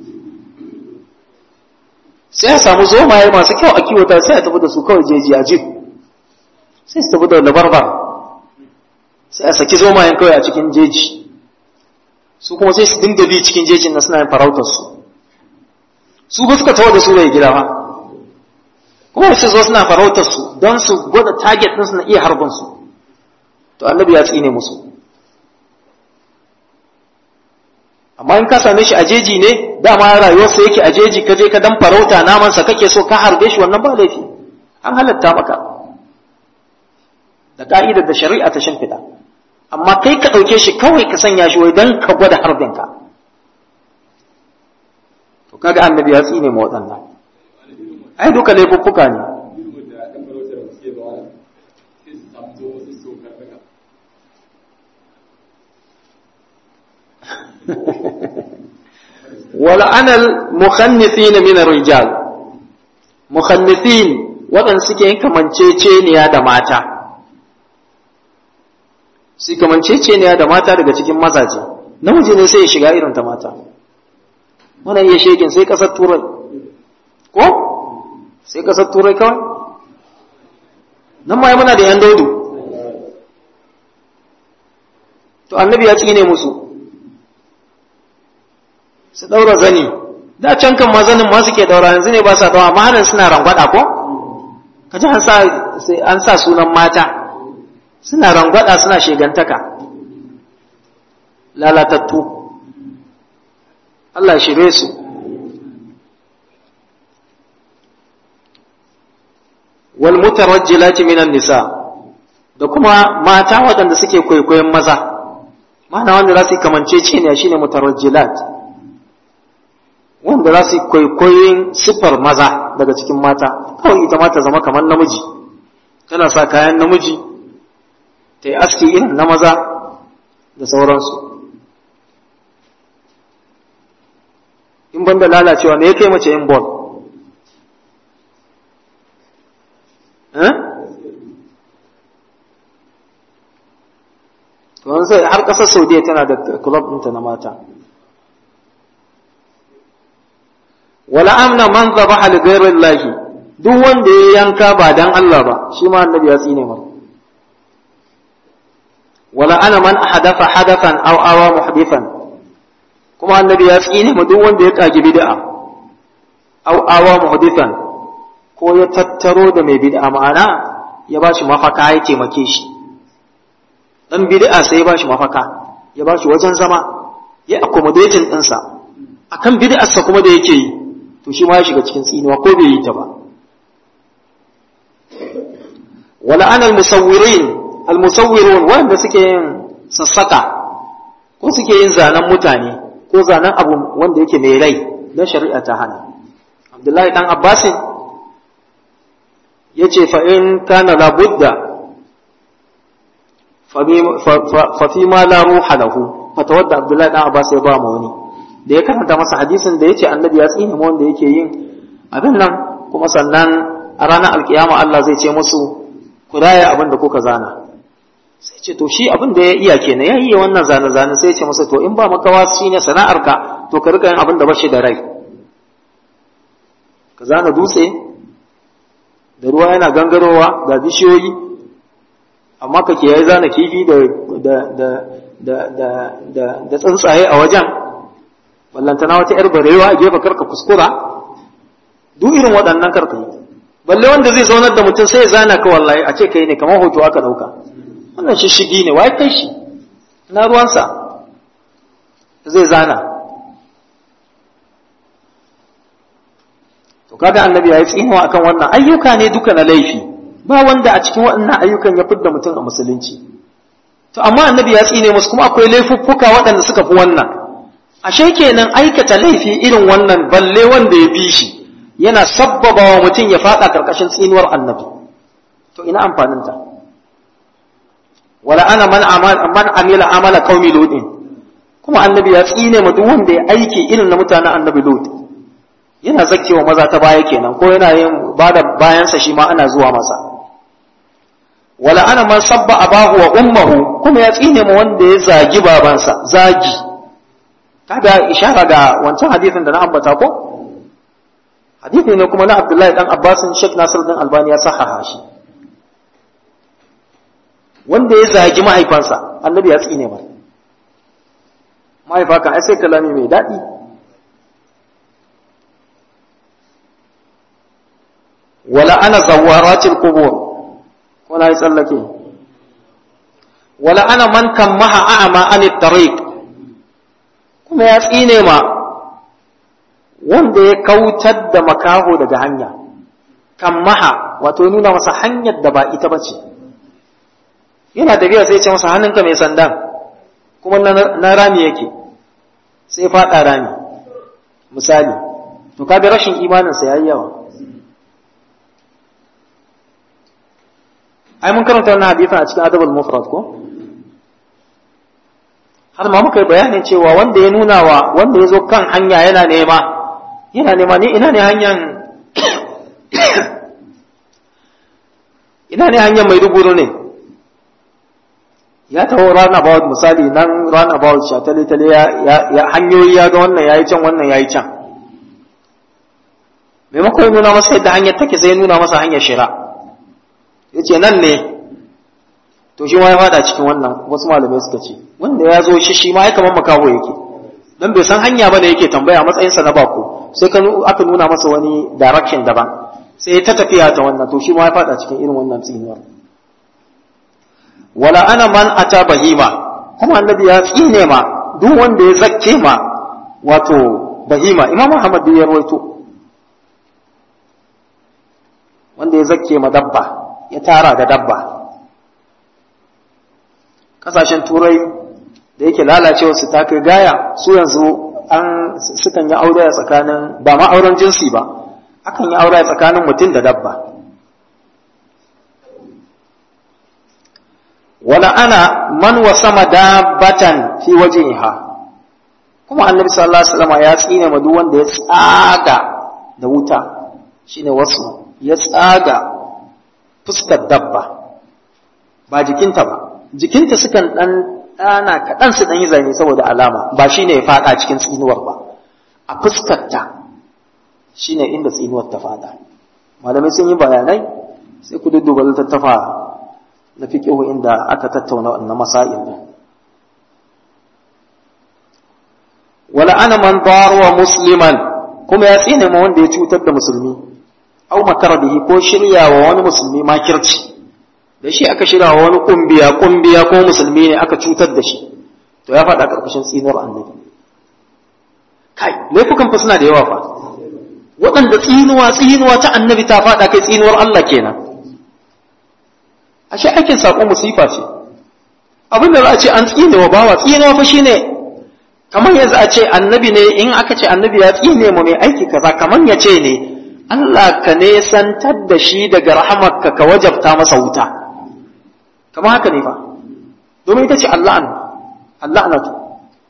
Sai a samu zomaye masu kyau a kiwata, sai a tafi da su kawai jeji a jib, sai su tafi da labarbar, sai a saki zomayen kawai a cikin jeji, su kuma sai su dinga bi cikin jejin na suna yin farautarsu. Su ba suka tawo da su bai gida ba, kuma su zo suna farautarsu don su gwada target ɗinsu na iya harbinsu. To annabi ya tsine musu. Amma in ka same shi a jeji ne, dama rayuwarsa yake a jeji, ka je ka dan farauta namansa kake so ka harbe shi, wannan ba laifi, an halatta maka da ka'idar da shari'a ta shimfiɗa. Amma kai ka ɗauke shi kawai ka sanya shi wai don ka gwada harbinka, to kaga annabi ya tsine ma waɗannan. Ai duka laifuffuka ne. wal'anal mukhannithin min ar-rijal, mukhannithin waɗanda suke yin kamanceceniya da mata, su kamanceceniya da mata daga cikin mazaje. Namiji ne sai ya shiga irin ta mata, wannan iya shekin sai ƙasar turai ko sai ƙasar turai kawai. Nan ma muna da yan daudu, to annabi ya tsine musu su daura zani. Da can kan mazanin ma suke daura, yanzu ne ba sa daura, amma hanan suna rangwada ko kaji an sa sai an sa sunan mata, suna rangwada suna shegantaka, lalatattu. Allah shirye su. Wal mutarajjilati minan nisa, da kuma mata waɗanda suke kwaikwayon maza, ma'ana wanda za su yi kamanceceniya shine mutarajjilat, wanda za su yi kwaikwayon siffar maza daga cikin mata, kawai ita ma ta zama kamar namiji, tana sa kayan namiji, ta yi aski irin na maza da sauransu. in banda lalacewa me ya kai mace yin ball eh to sai har kasar Saudiya tana da club ɗinta na mata. Wala amna man zabaha li ghayri llahi, duk wanda ya yanka ba dan Allah ba shi ma annabi ya tsine mar. Wala ana man ahdatha hadathan aw awa muhdithan, kuma annabi ya tsine ma duk wanda ya kage bid'a aw awa muhdithan, ko ya tattaro da mai bid'a, ma'ana ya bashi mafaka ya taimake shi. Dan bid'a sai ya bashi mafaka, ya bashi wajen zama, ya accommodating ɗinsa akan bid'arsa kuma da yake yi, to shi ma ya shiga cikin tsinuwa ko bai yi ta ba. Wala ana al-musawwirin, al-musawwirun wanda suke yin sassaka ko suke yin zanen mutane ko zanen abu wanda yake mai rai don shari'a ta hana. Abdullahi dan Abbas yace fa in kana la budda fa fi ma la ruha lahu, fatawadda Abdullahi dan Abbas ya ba mu wani da ya karanta masa hadisin da yace annabi ya tsine mu wanda yake yin abin nan, kuma sannan a ranar alkiyama Allah zai ce musu ku raya abin da kuka zana. Sai ce to shi abin da ya iya kenan, ya iya wannan zane zane, sai ya ce masa to in ba makawa shine sana'arka to ka rika yin abin da bashi da rai, ka zana dutse da ruwa yana gangarowa ga bishiyoyi, amma ka ke yayi zana kifi da da da da da da, da tsuntsaye a wajen, ballantana wata yar barewa a gefe karka kuskura, duk irin waɗannan karka yi. Balle wanda zai zaunar da mutum sai ya zana ka wallahi a ce kai ne kamar hoto aka ɗauka, wannan shishigi ne, wai kai shi na ruwansa zai zana. To kaga annabi ya yi tsinuwa akan wannan ayyuka ne duka na laifi, ba wanda a cikin waɗannan ayyukan ya fidda mutum a musulunci. To amma annabi ya tsine musu, kuma akwai laifuffuka waɗanda suka fi wannan. Ashe kenan aikata laifi irin wannan balle wanda ya bi shi yana sabbaba wa mutum ya faɗa karkashin tsinuwar annabi. To ina amfaninta? Wala ana man man amila amala qaumi lutin, kuma annabi ya tsine mu duk wanda ya aiki irin na mutanen annabi lut, yana zakkewa maza ta baya kenan, ko yana yin bada bayansa shi ma ana zuwa masa. Wala ana man sabba abahu wa ummuhu, kuma ya tsine mu wanda ya zagi babansa, zagi. Kada ishara ga wancan hadisin da na ambata ko? Hadisi ne kuma na Abdullahi dan Abbas, Sheikh Nasiruddin Albani ya sahaha shi. Wanda ya zagi mahaifansa, annabi ya tsine mai. Mahaifa kan ai sai kalami mai daɗi. Wala ana zawaratil qubur, ko na yi tsallake. Wala ana man kammaha a'ma anit tariq, kuma ya tsine ma wanda ya kautar da makaho daga hanya. Kammaha wato nuna masa hanyar da ba ita bace. Yana tafiya sai ya ce masa hannunka mai sandan, kuma na rami yake, sai faɗa rami misali. To kaga rashin imaninsa ya yi yawa. Ai mun karanta wannan hadisin a cikin adabul mufrad ko, har ma muka yi bayanin cewa wanda ya nuna wa wanda ya zo kan hanya yana nema yana nema ne ina ne hanyar ina ne hanyar mai duburu ne, ya taho runabout misali, nan runabout shatale-tale ya hanyoyi ya ga wannan yayi can wannan yayi can, maimakon nuna masa yadda hanyar take sai nuna masa hanyar shira, ya ce nan ne. To shi ma ya fada cikin wannan, wasu malamai suka ce wanda ya zo shi shi ma ya kamar makaho yake, dan bai san hanya bane yake tambaya matsayinsa na bako, sai aka nuna masa wani direction daban, sai ta tafiya ta wannan, to shi ma ya fada cikin irin wannan tsinuwar. Wala ana man ata bahima, kuma annabi ya tsine ma duk wanda ya zakke ma wato bahima. Imam Ahmad ya rawaito wanda ya zakke ma dabba, ya tara da dabba. Kasashen turai da yake lalacewa su ta kai gaya, su yanzu an sukan yi aure a tsakanin, ba ma auren jinsi ba, akan yi aure a tsakanin mutum da dabba. Wala ana man wasama dabbatan fi wajhiha, kuma annabi sallallahu alaihi wasallam ya tsine ma duk wanda ya tsaga da wuta shine wasu ya tsaga fuskar dabba ba jikinta ba jikinta sukan dan dana kadan su dan yi zane saboda alama ba shine ya fada cikin tsinuwar ba a fuskar ta shine inda tsinuwar ta fada malamai sun yi bayanai sai ku dudduba littattafa na fiqhu inda aka tattauna wannan masail din wala ana man darwa musliman kuma ya tsine ma wanda ya cutar da musulmi au makara bihi ko shirya wa wani musulmi makirci da shi aka shirya wa wani kumbiya kumbiya ko musulmi ne aka cutar da shi to ya faɗa ƙarƙashin tsinuwar annabi kai laifukan fa suna da yawa fa waɗanda tsinuwa tsinuwa ta annabi ta faɗa kai tsinuwar Allah kenan ashe aikin saƙo musifa ce abin da za a ce an tsine wa bawa tsinuwa fa shine kamar yanzu a ce annabi ne in aka ce annabi ya tsine mu mai aiki kaza kamar ya ce ne Allah ka ne santar da shi daga rahamarka ka wajabta masa wuta kamar haka ne fa domin ita ce Allah an Allah an to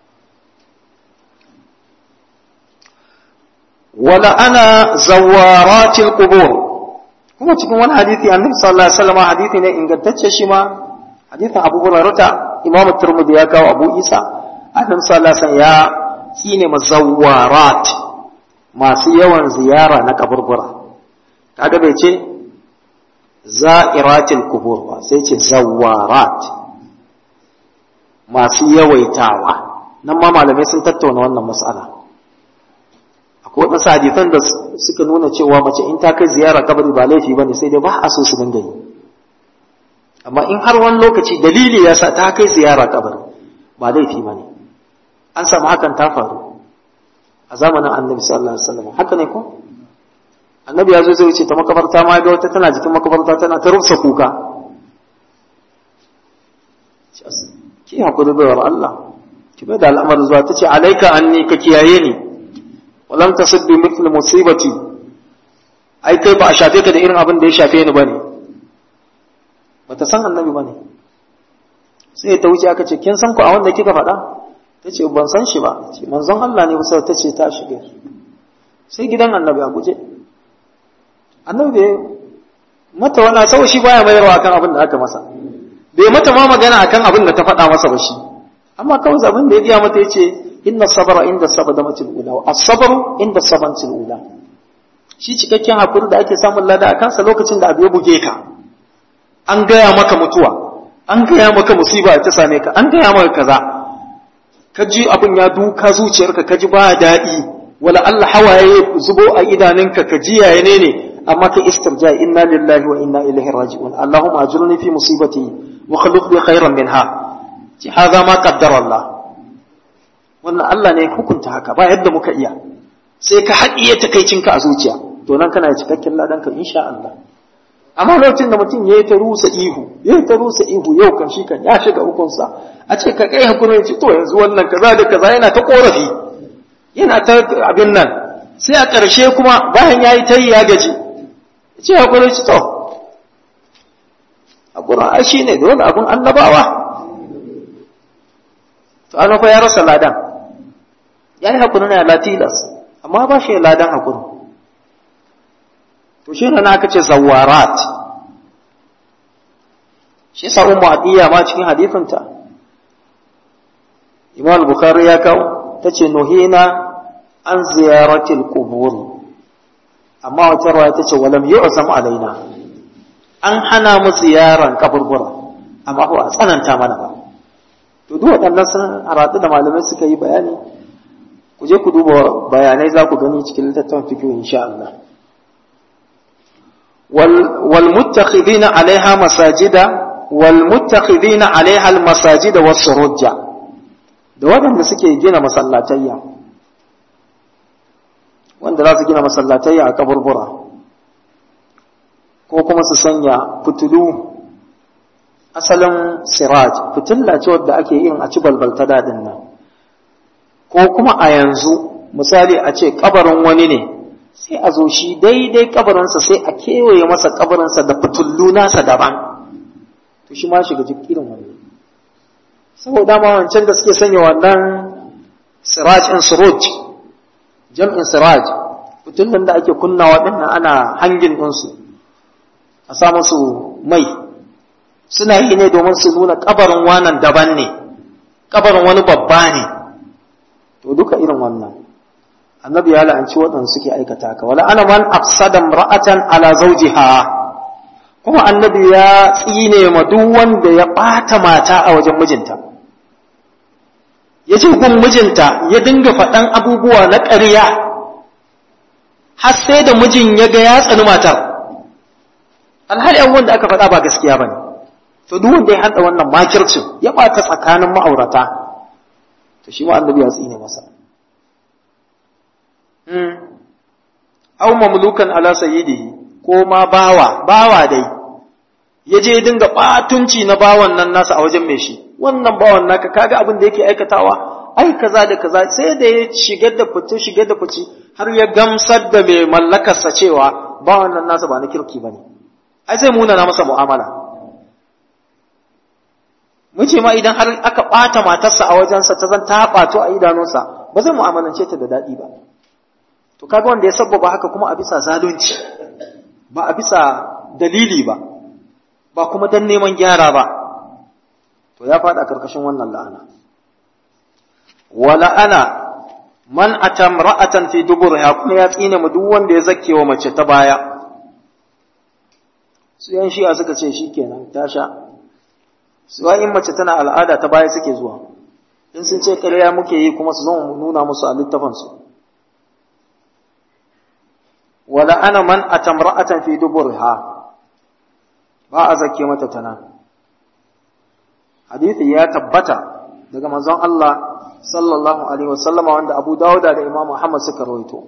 wala ana zawaratil qubur kuma cikin wani hadisi annabi sallallahu alaihi wasallam hadisi ne ingantacce shi ma hadisin Abu Hurairah Imam Tirmidhi ya kawo Abu Isa annabi sallallahu alaihi wasallam ya tsine mazawwarat masu yawan ziyara na kaburbura kaga bai ce za'iratil kubur ba sai ce zawwarat masu yawaitawa nan ma malamai sun tattauna wannan mas'ala akwai wasu hadisan da suka nuna cewa mace in ta kai ziyara kabari ba laifi bane sai dai ba a so su dinga yi amma in har wani lokaci dalili ya sa ta kai ziyara kabari ba laifi bane an samu hakan ta faru a zamanin annabi sallallahu alaihi wasallam haka ne ko annabi ya zo zai wuce ta makabarta ma ga wata tana jikin makabarta tana ta rufsa kuka ki hakuri bayar Allah ki bai da al'amar zuwa tace alaika anni ka kiyaye ni walam tasib bi mithl musibati ai kai ba a shafe ka da irin abin da ya shafe ni bane bata san annabi bane sai ta wuce aka ce kin san ku a wanda kika faɗa ta ce ban san shi ba ce manzon Allah ne kusa ta ce ta shige sai gidan annabi a guje annabi bai mata wannan sau shi baya mayarwa akan abin da aka masa bai mata ma magana akan abin da ta faɗa masa ba shi amma kawai abin da ya biya mata yace inna sabara inda sabadamatil ula wa as-sabru inda sabantil ula shi cikakken hakuri da ake samun lada a kansa lokacin da abu ya buge ka an gaya maka mutuwa an gaya maka musiba ta same ka an gaya maka kaza ka ji abin ya duka zuciyarka ka ji ba daɗi wala Allah hawaye zubo a idanunka ka ji yaya ne ne amma ka istirja inna lillahi wa inna ilaihi raji'un Allahumma ajurni fi musibati wa khuluf li khairan minha ji haza ma qaddara Allah wannan Allah ne hukunta haka ba yadda muka iya sai ka haɗiye takeicinka a zuciya to nan kana cikakken ladanka insha Allah amma lokacin da mutum yayi ta rusa ihu yayi ta rusa ihu yau kan shi kan ya shiga hukunsa a ce ka kai hakuri ya ce to yanzu wannan kaza da kaza yana ta korafi yana ta abin nan sai a ƙarshe kuma bayan yayi tayi ya gaji ya ce hakuri ci to hakuri ai shine dole abun annabawa to an fa ya rasa ladan yayi hakuri ne la tilas amma ba shi ladan hakuri to shi ne aka ce zawarat shi yasa ummu adiya ma cikin hadisinta Imam al-Bukhari ya kawo tace nuhina an ziyarati al-qubur amma wata riwaya tace walam yu'zam alaina an hana mu ziyaran kaburbura amma ba a tsananta mana ba to duk waɗannan sun aradu da malamai suka yi bayani ku je ku duba bayanai za ku gani cikin littattafan fiqh insha Allah والمتخذين عليها مساجد والمتخذين عليها المساجد والسروج da waɗanda suke gina masallatayya wanda za su gina masallatayya a kaburbura ko kuma su sanya fitulu asalin siraj fitilla ce wadda ake yin a ci balbalta dadin nan ko kuma a yanzu misali a ce kabarin wani ne sai a zo shi daidai kabarinsa sai a kewaye masa kabarinsa da fitullu nasa daban to shi ma shiga jikirin wani saboda ma wancan da suke sanya wannan siraj in suruj jam'in siraj fitillun da ake kunnawa dinnan ana hangin ɗinsu a sa musu mai suna yi ne domin su nuna kabarin wannan daban ne kabarin wani babba ne to duka irin wannan annabi ya la'anci waɗanda suke aikata ka wala ana man afsada ra'atan ala zawjiha kuma annabi ya tsine ma duk wanda ya ɓata mata a wajen mijinta ya ce gun mijinta ya dinga faɗan abubuwa na ƙarya har sai da mijin ya ga ya tsani matar alhali abubuwan da aka faɗa ba gaskiya ba ne to duk wanda ya haɗa wannan makircin ya ɓata tsakanin ma'aurata to shi ma annabi ya tsine masa aw mamlukan ala sayyidihi ko ma bawa bawa dai ya je dinga batunci na bawan nan nasa a wajen mai shi wannan bawan naka kaga abin da yake aikatawa ai kaza da kaza sai da ya shigar da fice shigar da fice har ya gamsar da mai mallakarsa cewa bawan nan nasa ba na kirki bane ai zai muna na masa mu'amala mun ce ma idan har aka bata matarsa a wajensa ta zan ta bato a idanunsa ba zai mu'amalance ta da dadi ba to kaga wanda ya sabbaba haka kuma a bisa zalunci ba a bisa dalili ba ba kuma dan neman gyara ba to ya fada karkashin wannan la'ana wala ana man atamra'atan fi duburha kuma ya tsine mu duk wanda ya zakke wa mace ta baya su yan shi'a suka ce shikenan ta sha su in mace tana al'ada ta baya suke zuwa in sun ce ƙarya muke yi kuma su zo mu nuna musu a littafin su wala ana man atamra'atan fi duburha ba a zakke mata tana hadisi ya tabbata daga manzon Allah sallallahu alaihi wasallam wanda Abu Dawud da Imam Muhammad suka rawaito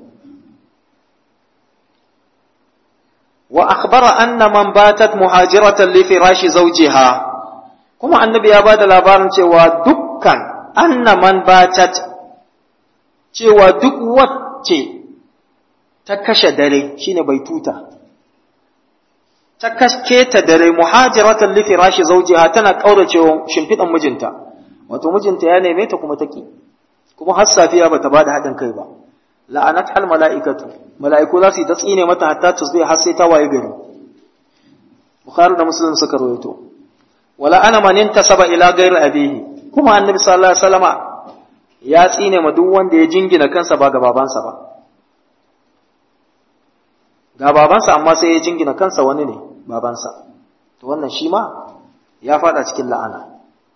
wa akhbara anna man batat muhajiratan li firashi zawjiha kuma annabi ya bada labarin cewa dukkan anna man batat cewa duk wacce ta kashe dare shine bai tuta ta kashe ta dare muhajiratan li firashi zawjiha tana kauracewa shimfidan mijinta wato mijinta ya neme ta kuma taki kuma har safiya bata bada hadin kai ba la'anat al mala'ikatu mala'iku za su yi ta tsine mata hatta tusbih har sai ta waye gari bukhari da muslim suka rawaito wala ana man intasaba ila ghairi abihi kuma annabi sallallahu alaihi wasallama ya tsine ma duk wanda ya jingina kansa ba ga babansa ba ga babansa amma sai ya jingina kansa wani ne babansa to wannan shi ma ya fada cikin la'ana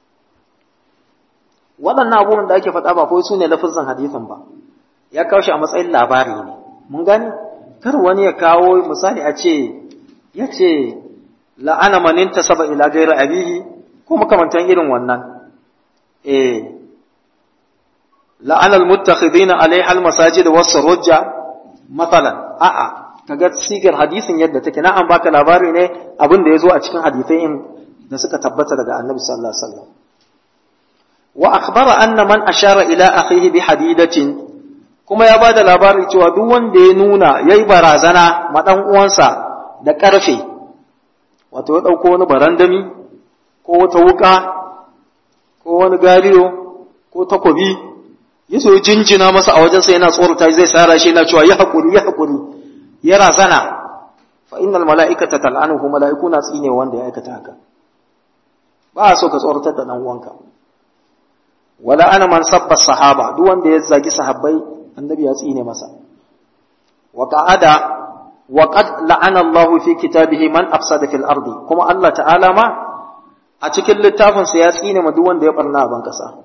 waɗannan abubuwan da ake faɗa ba kawai su ne lafizan hadisin ba ya kawo shi a matsayin labari ne mun gani kar wani ya kawo misali a ce ya ce la'ana manin ta saba ila gaira abihi ko makamantan irin wannan eh la'ana almuttakhidina alaiha almasajid was-surujja mathalan a'a kaga sigar hadisin yadda take na an baka labari ne abin da yazo a cikin hadisai da suka tabbata daga annabi sallallahu alaihi wasallam wa akhbara anna man ashara ila akhihi bi hadidatin kuma ya bada labari cewa duk wanda ya nuna yayi barazana ma dan uwansa da karfe wato ya dauko wani barandami ko wata wuka ko wani gariyo ko takobi yaso jinjina masa a wajen sa yana tsorata zai sara shi yana cewa ya hakuri ya hakuri ya razana fa innal mala'ikata tal'anuhu mala'ikuna tsine wanda ya aikata haka ba so ka tsoratar da dan uwanka wala ana man sabba sahaba duk wanda ya zagi sahabbai annabi ya tsine masa wa qa'ada wa qad la'ana Allah fi kitabihi man afsada fil ardi kuma Allah ta'ala ma a cikin littafin sa ya tsine ma duk wanda ya barna a ban kasa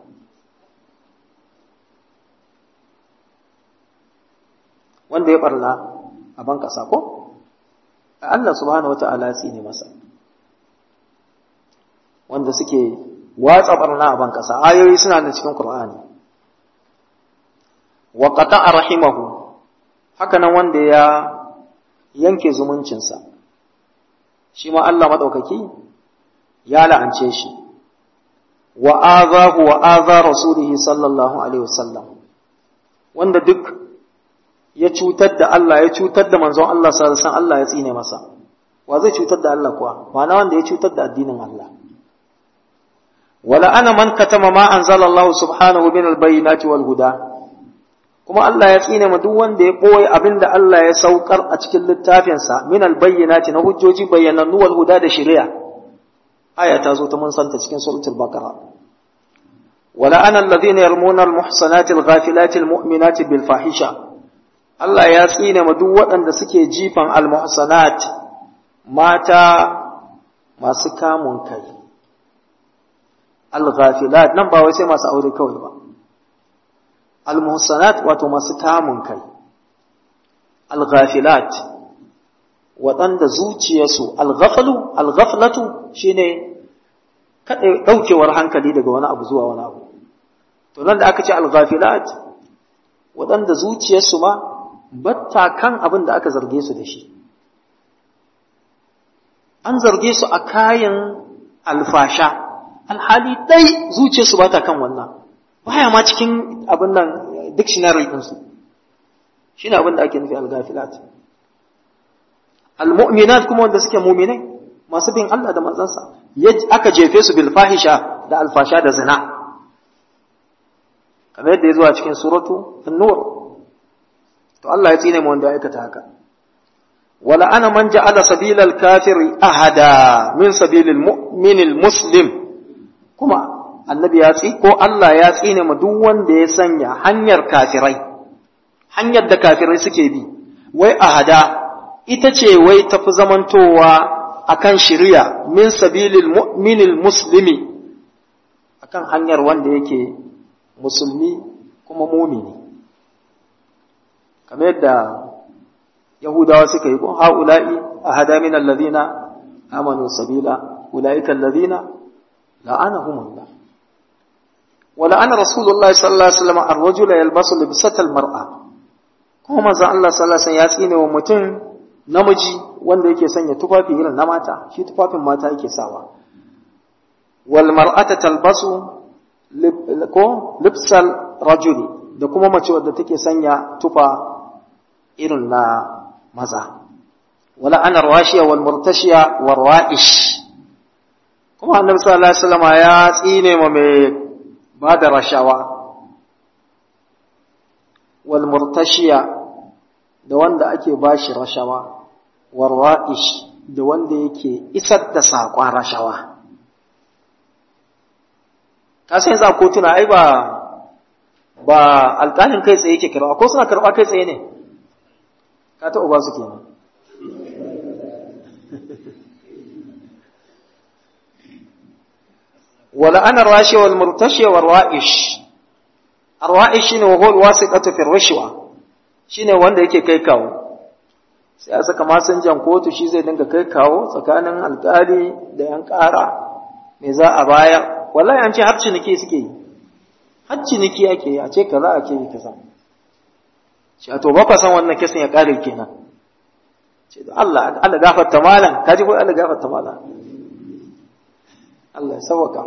wanda ya barna a ban kasa ko Allah subhanahu wata'ala ya tsine masa wanda suke watsa barna a ban kasa ayoyi suna da cikin Qur'ani wa qata'a rahimahu haka nan wanda ya yanke zumuncinsa shi ma Allah madaukaki ya la'ance shi wa azahu wa aza rasulihi sallallahu alaihi wasallam wanda duk ya cutar da Allah ya cutar da manzon Allah sallallahu alaihi wasallam Allah ya tsine masa wa zai cutar da Allah kuwa ma'ana wanda ya cutar da addinin Allah wala ana man katama ma anzala Allah subhanahu min al-bayyinati wal huda, kuma Allah ya tsine ma duk wanda ya boye abinda Allah ya saukar a cikin littafinsa min al-bayyinati na hujjoji bayyanannu wal huda da shari'a. Aya ta zo ta mun santa cikin suratul baqara. wala ana alladhina yarmuna al-muhsanati al-ghafilati al-mu'minati bil fahisha, Allah ya tsine ma duk waɗanda suke jifan al-muhsanat, mata masu kamun kai. Al-ghafilat nan ba wai sai masu aure kawai ba. Al-muhsanat wato masu kamun kai. Al-ghafilat waɗanda zuciyarsu, al-ghaflu, al-ghaflatu shine kada daukewar hankali daga wani abu zuwa wani abu. To nan da aka ce al-ghafilat waɗanda zuciyarsu ma batta kan abin da aka zarge su da shi. An zarge su a kayan alfasha, alhali dai zuciyarsu ba ta kan wannan, baya ma cikin abin nan dictionary ɗinsu. Shi ne abin da ake nufi al-ghafilat. Al-mu'minat kuma wanda suke mu'minai, masu bin Allah da manzansa, aka jefe su bil fahisha da alfasha da zina. Kamar yadda ya zuwa cikin suratu An-Nur. To Allah ya tsine mu wanda ya aikata haka. Wala ana man ja'ala sabilal kafiri ahada min sabilil mu'minil muslim. Kuma annabi ya tsi ko Allah ya tsine mu duk wanda ya sanya hanyar kafirai, hanyar da kafirai suke bi, wai ahada ita ce wai tafi zamantowa akan shari'a min sabilil mu'minil muslimi, akan hanyar wanda yake musulmi kuma mumini. Kamar yadda Yahudawa suka yi ko haula'i ahada min alladhina amanu sabila ulaika alladhina la'anahumullah. Wala ana rasulullahi sallallahu alaihi wasallam ar-rajula yalbasu libsatal mar'a. Kuma manzo Allah sallallahu alaihi wasallam ya tsine wa mutum namiji wanda yake sanya tufafi irin na mata, shi tufafin mata yake sawa. Wal mar'ata talbasu ko libsal rajuli, da kuma mace wadda take sanya tufa irin na maza. Wala ana rawashiya wal murtashiya war ra'ish. Kuma annabi sallallahu alaihi wasallam ya tsine ma mai bada rashawa, wal murtashiya da wanda ake bashi rashawa, war ra'ish da wanda yake isar da saƙon rashawa. Ka san za kotuna ai ba ba alƙalin kai tsaye yake karɓa, ko suna karɓa kai tsaye ne? Ka taɓa ba su kenan. Wala ana rashi wal murtashi wal ra'ish. Ar-ra'ish shine wa huwa al-wasiqatu fi ar-rishwa. Shine wanda yake kai kawo. Sai a saka masanjan kotu shi zai dinga kai kawo tsakanin alƙali da yan ƙara. Me za a bayar? Wallahi an ce har ciniki suke yi. Har ciniki ake yi, a ce kaza ake yi kaza. Shi to ba ka san wannan kisan ya kare kenan. Ce da Allah Allah gafarta malan, kaji ko Allah gafarta malan. Allah ya sauka.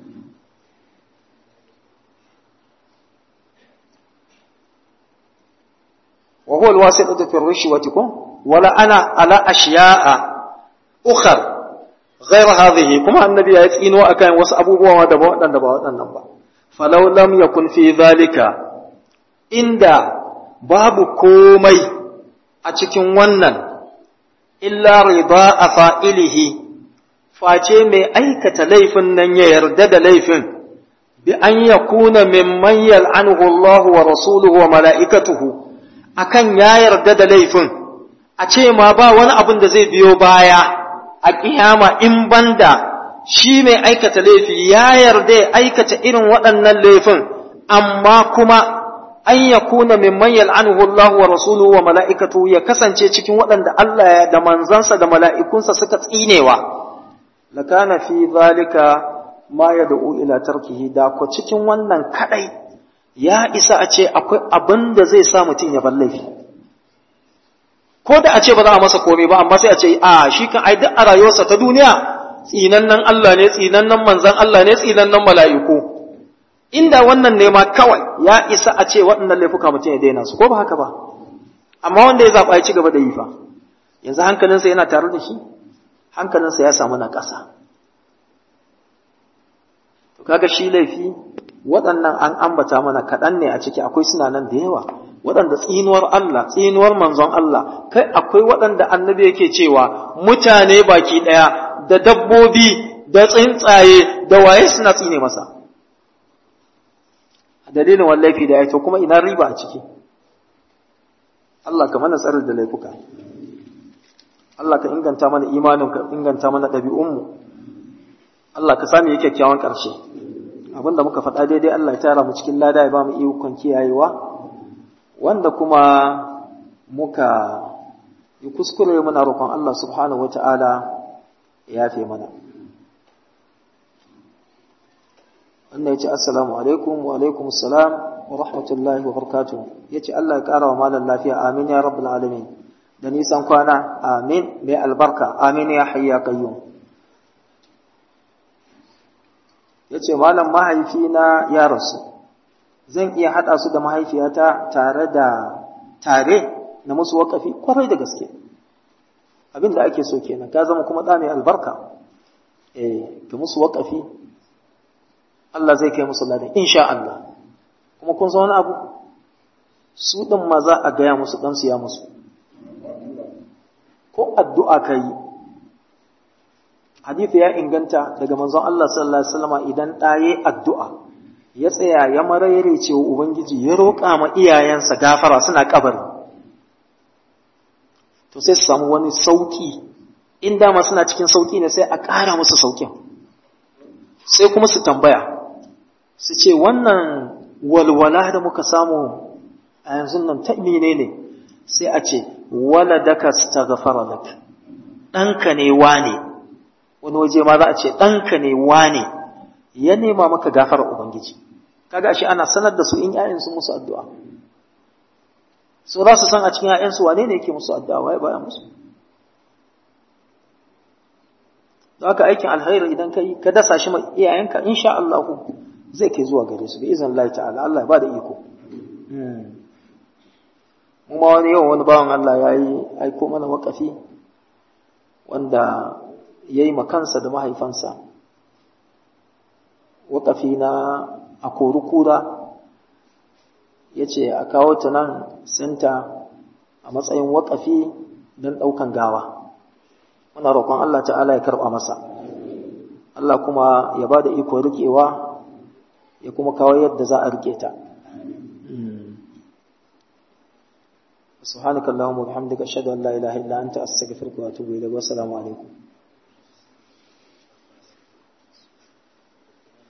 Wa huwa alwasitatu fi ar-rishwati wala ana ala ashiya'a ukhra غير هذه كما النبي يتقينوا أكان وسأبوه ودبا ودن دبا ودن دبا فلو لم يكن في ذلك عند باب كومي أتكن ونن إلا رضاء فائله face mai aikata laifin nan ya yarda da laifin bi an yakuna mimman yal'anuhu Allah wa rasuluhu wa mala'ikatuhu, akan ya yarda da laifin a ce ma ba wani abin da zai biyo baya a kiyama in banda shi mai aikata laifi ya yarda ya aikata irin waɗannan laifin, amma kuma an yakuna mimman yal'anuhu Allah wa rasuluhu wa mala'ikatuhu, ya kasance cikin waɗanda Allah da manzansa da mala'ikunsa suka tsinewa. Lakana fi zalika ma yad'u ila tarkihi, da ko cikin wannan kadai ya isa a ce akwai abin da zai sa mutum ya bar laifi. Ko da a ce ba za a masa komai ba, amma sai a ce a shi kan ai duk a rayuwarsa ta duniya tsinannan Allah ne, tsinannan manzan Allah ne, tsinannan mala'iku. Inda wannan ne ma kawai ya isa a ce waɗannan laifuka mutum ya daina su, ko ba haka ba? Amma wanda ya zaɓa ya ci gaba da yi fa, yanzu hankalinsa yana tare da shi, hankalinsa ya samu na ƙasa. to kaga shi laifi waɗannan an ambata mana kaɗan ne a ciki, akwai suna nan da yawa waɗanda tsinuwar Allah, tsinuwar manzon Allah, kai akwai waɗanda annabi yake cewa mutane baki ɗaya da dabbobi da tsuntsaye da waye suna tsine masa dalilin wallafi da ya to kuma ina riba a ciki. Allah ka mana tsarar da laifuka, Allah ka inganta mana imanin, ka inganta mana ɗabi'unmu, Allah ka sami yake kyakkyawan ƙarshe. Abinda muka faɗa daidai Allah ya tara mu cikin lada ya ba mu ikon kiyayewa, wanda kuma muka yi kuskure muna roƙon Allah subhanahu wata'ala ya yafe mana. Wannan ya ce assalamu alaikum wa alaikum assalam wa rahmatullahi wa barakatuh. Ya ce Allah ya ƙara wa malam lafiya, amin ya rabbul alamin, da nisan kwana, amin mai albarka, amin ya hayya qayyum. Ya ce malam mahaifina ya rasu, zan iya haɗa su da mahaifiyata tare da tare na musu waƙafi? Kwarai da gaske, abin da ake so kenan, ka zama kuma ɗa mai albarka, eh ka musu waƙafi, Allah zai kai musu ladan insha Allah. Kuma kun san wani abu, su ɗin ma za a gaya musu ɗansu ya musu, ko addu'a ka yi. Hadisi ya inganta daga manzon Allah sallallahu alaihi wasallam, idan ɗaye addu'a ya tsaya ya marayare cewa Ubangiji ya roƙa ma iyayensa gafara suna kabari, to sai su samu wani sauƙi, in dama suna cikin sauƙi ne sai a ƙara musu sauƙin, sai kuma su tambaya su ce wannan walwala da muka samu a yanzu nan ta mene ne, sai a ce waladaka astaghfara lak, ɗanka ne wane, wani waje ma za a ce ɗanka ne wane ya nema maka gafarar Ubangiji. Kaga shi ana sanar da su in ‘ya'yansu musu addu'a. So za su san a cikin ‘ya'yansu wane ne yake musu addu'a, waye baya musu. Za ka aikin alhairu idan ka yi, ka dasa shi mai iyayenka, in sha Allah zai kai zuwa gare su, bi izin Allah ta'ala, Allah ba da iko. Mu ma wani yawan wani bawan Allah ya yi aiko mana waƙafi wanda ya yi makansa da mahaifansa waƙafi na a kori kura, ya ce a kawo ta nan sinta a matsayin waƙafi don ɗaukan gawa. Muna roƙon Allah ta'ala ya karɓa masa, Allah kuma ya ba da iko riƙewa, ya kuma kawo yadda za a riƙe ta. Subhanakallahumma wa bihamdika ashhadu an la ilaha illa anta astaghfiruka wa atubu ilayk wa assalamu alaikum.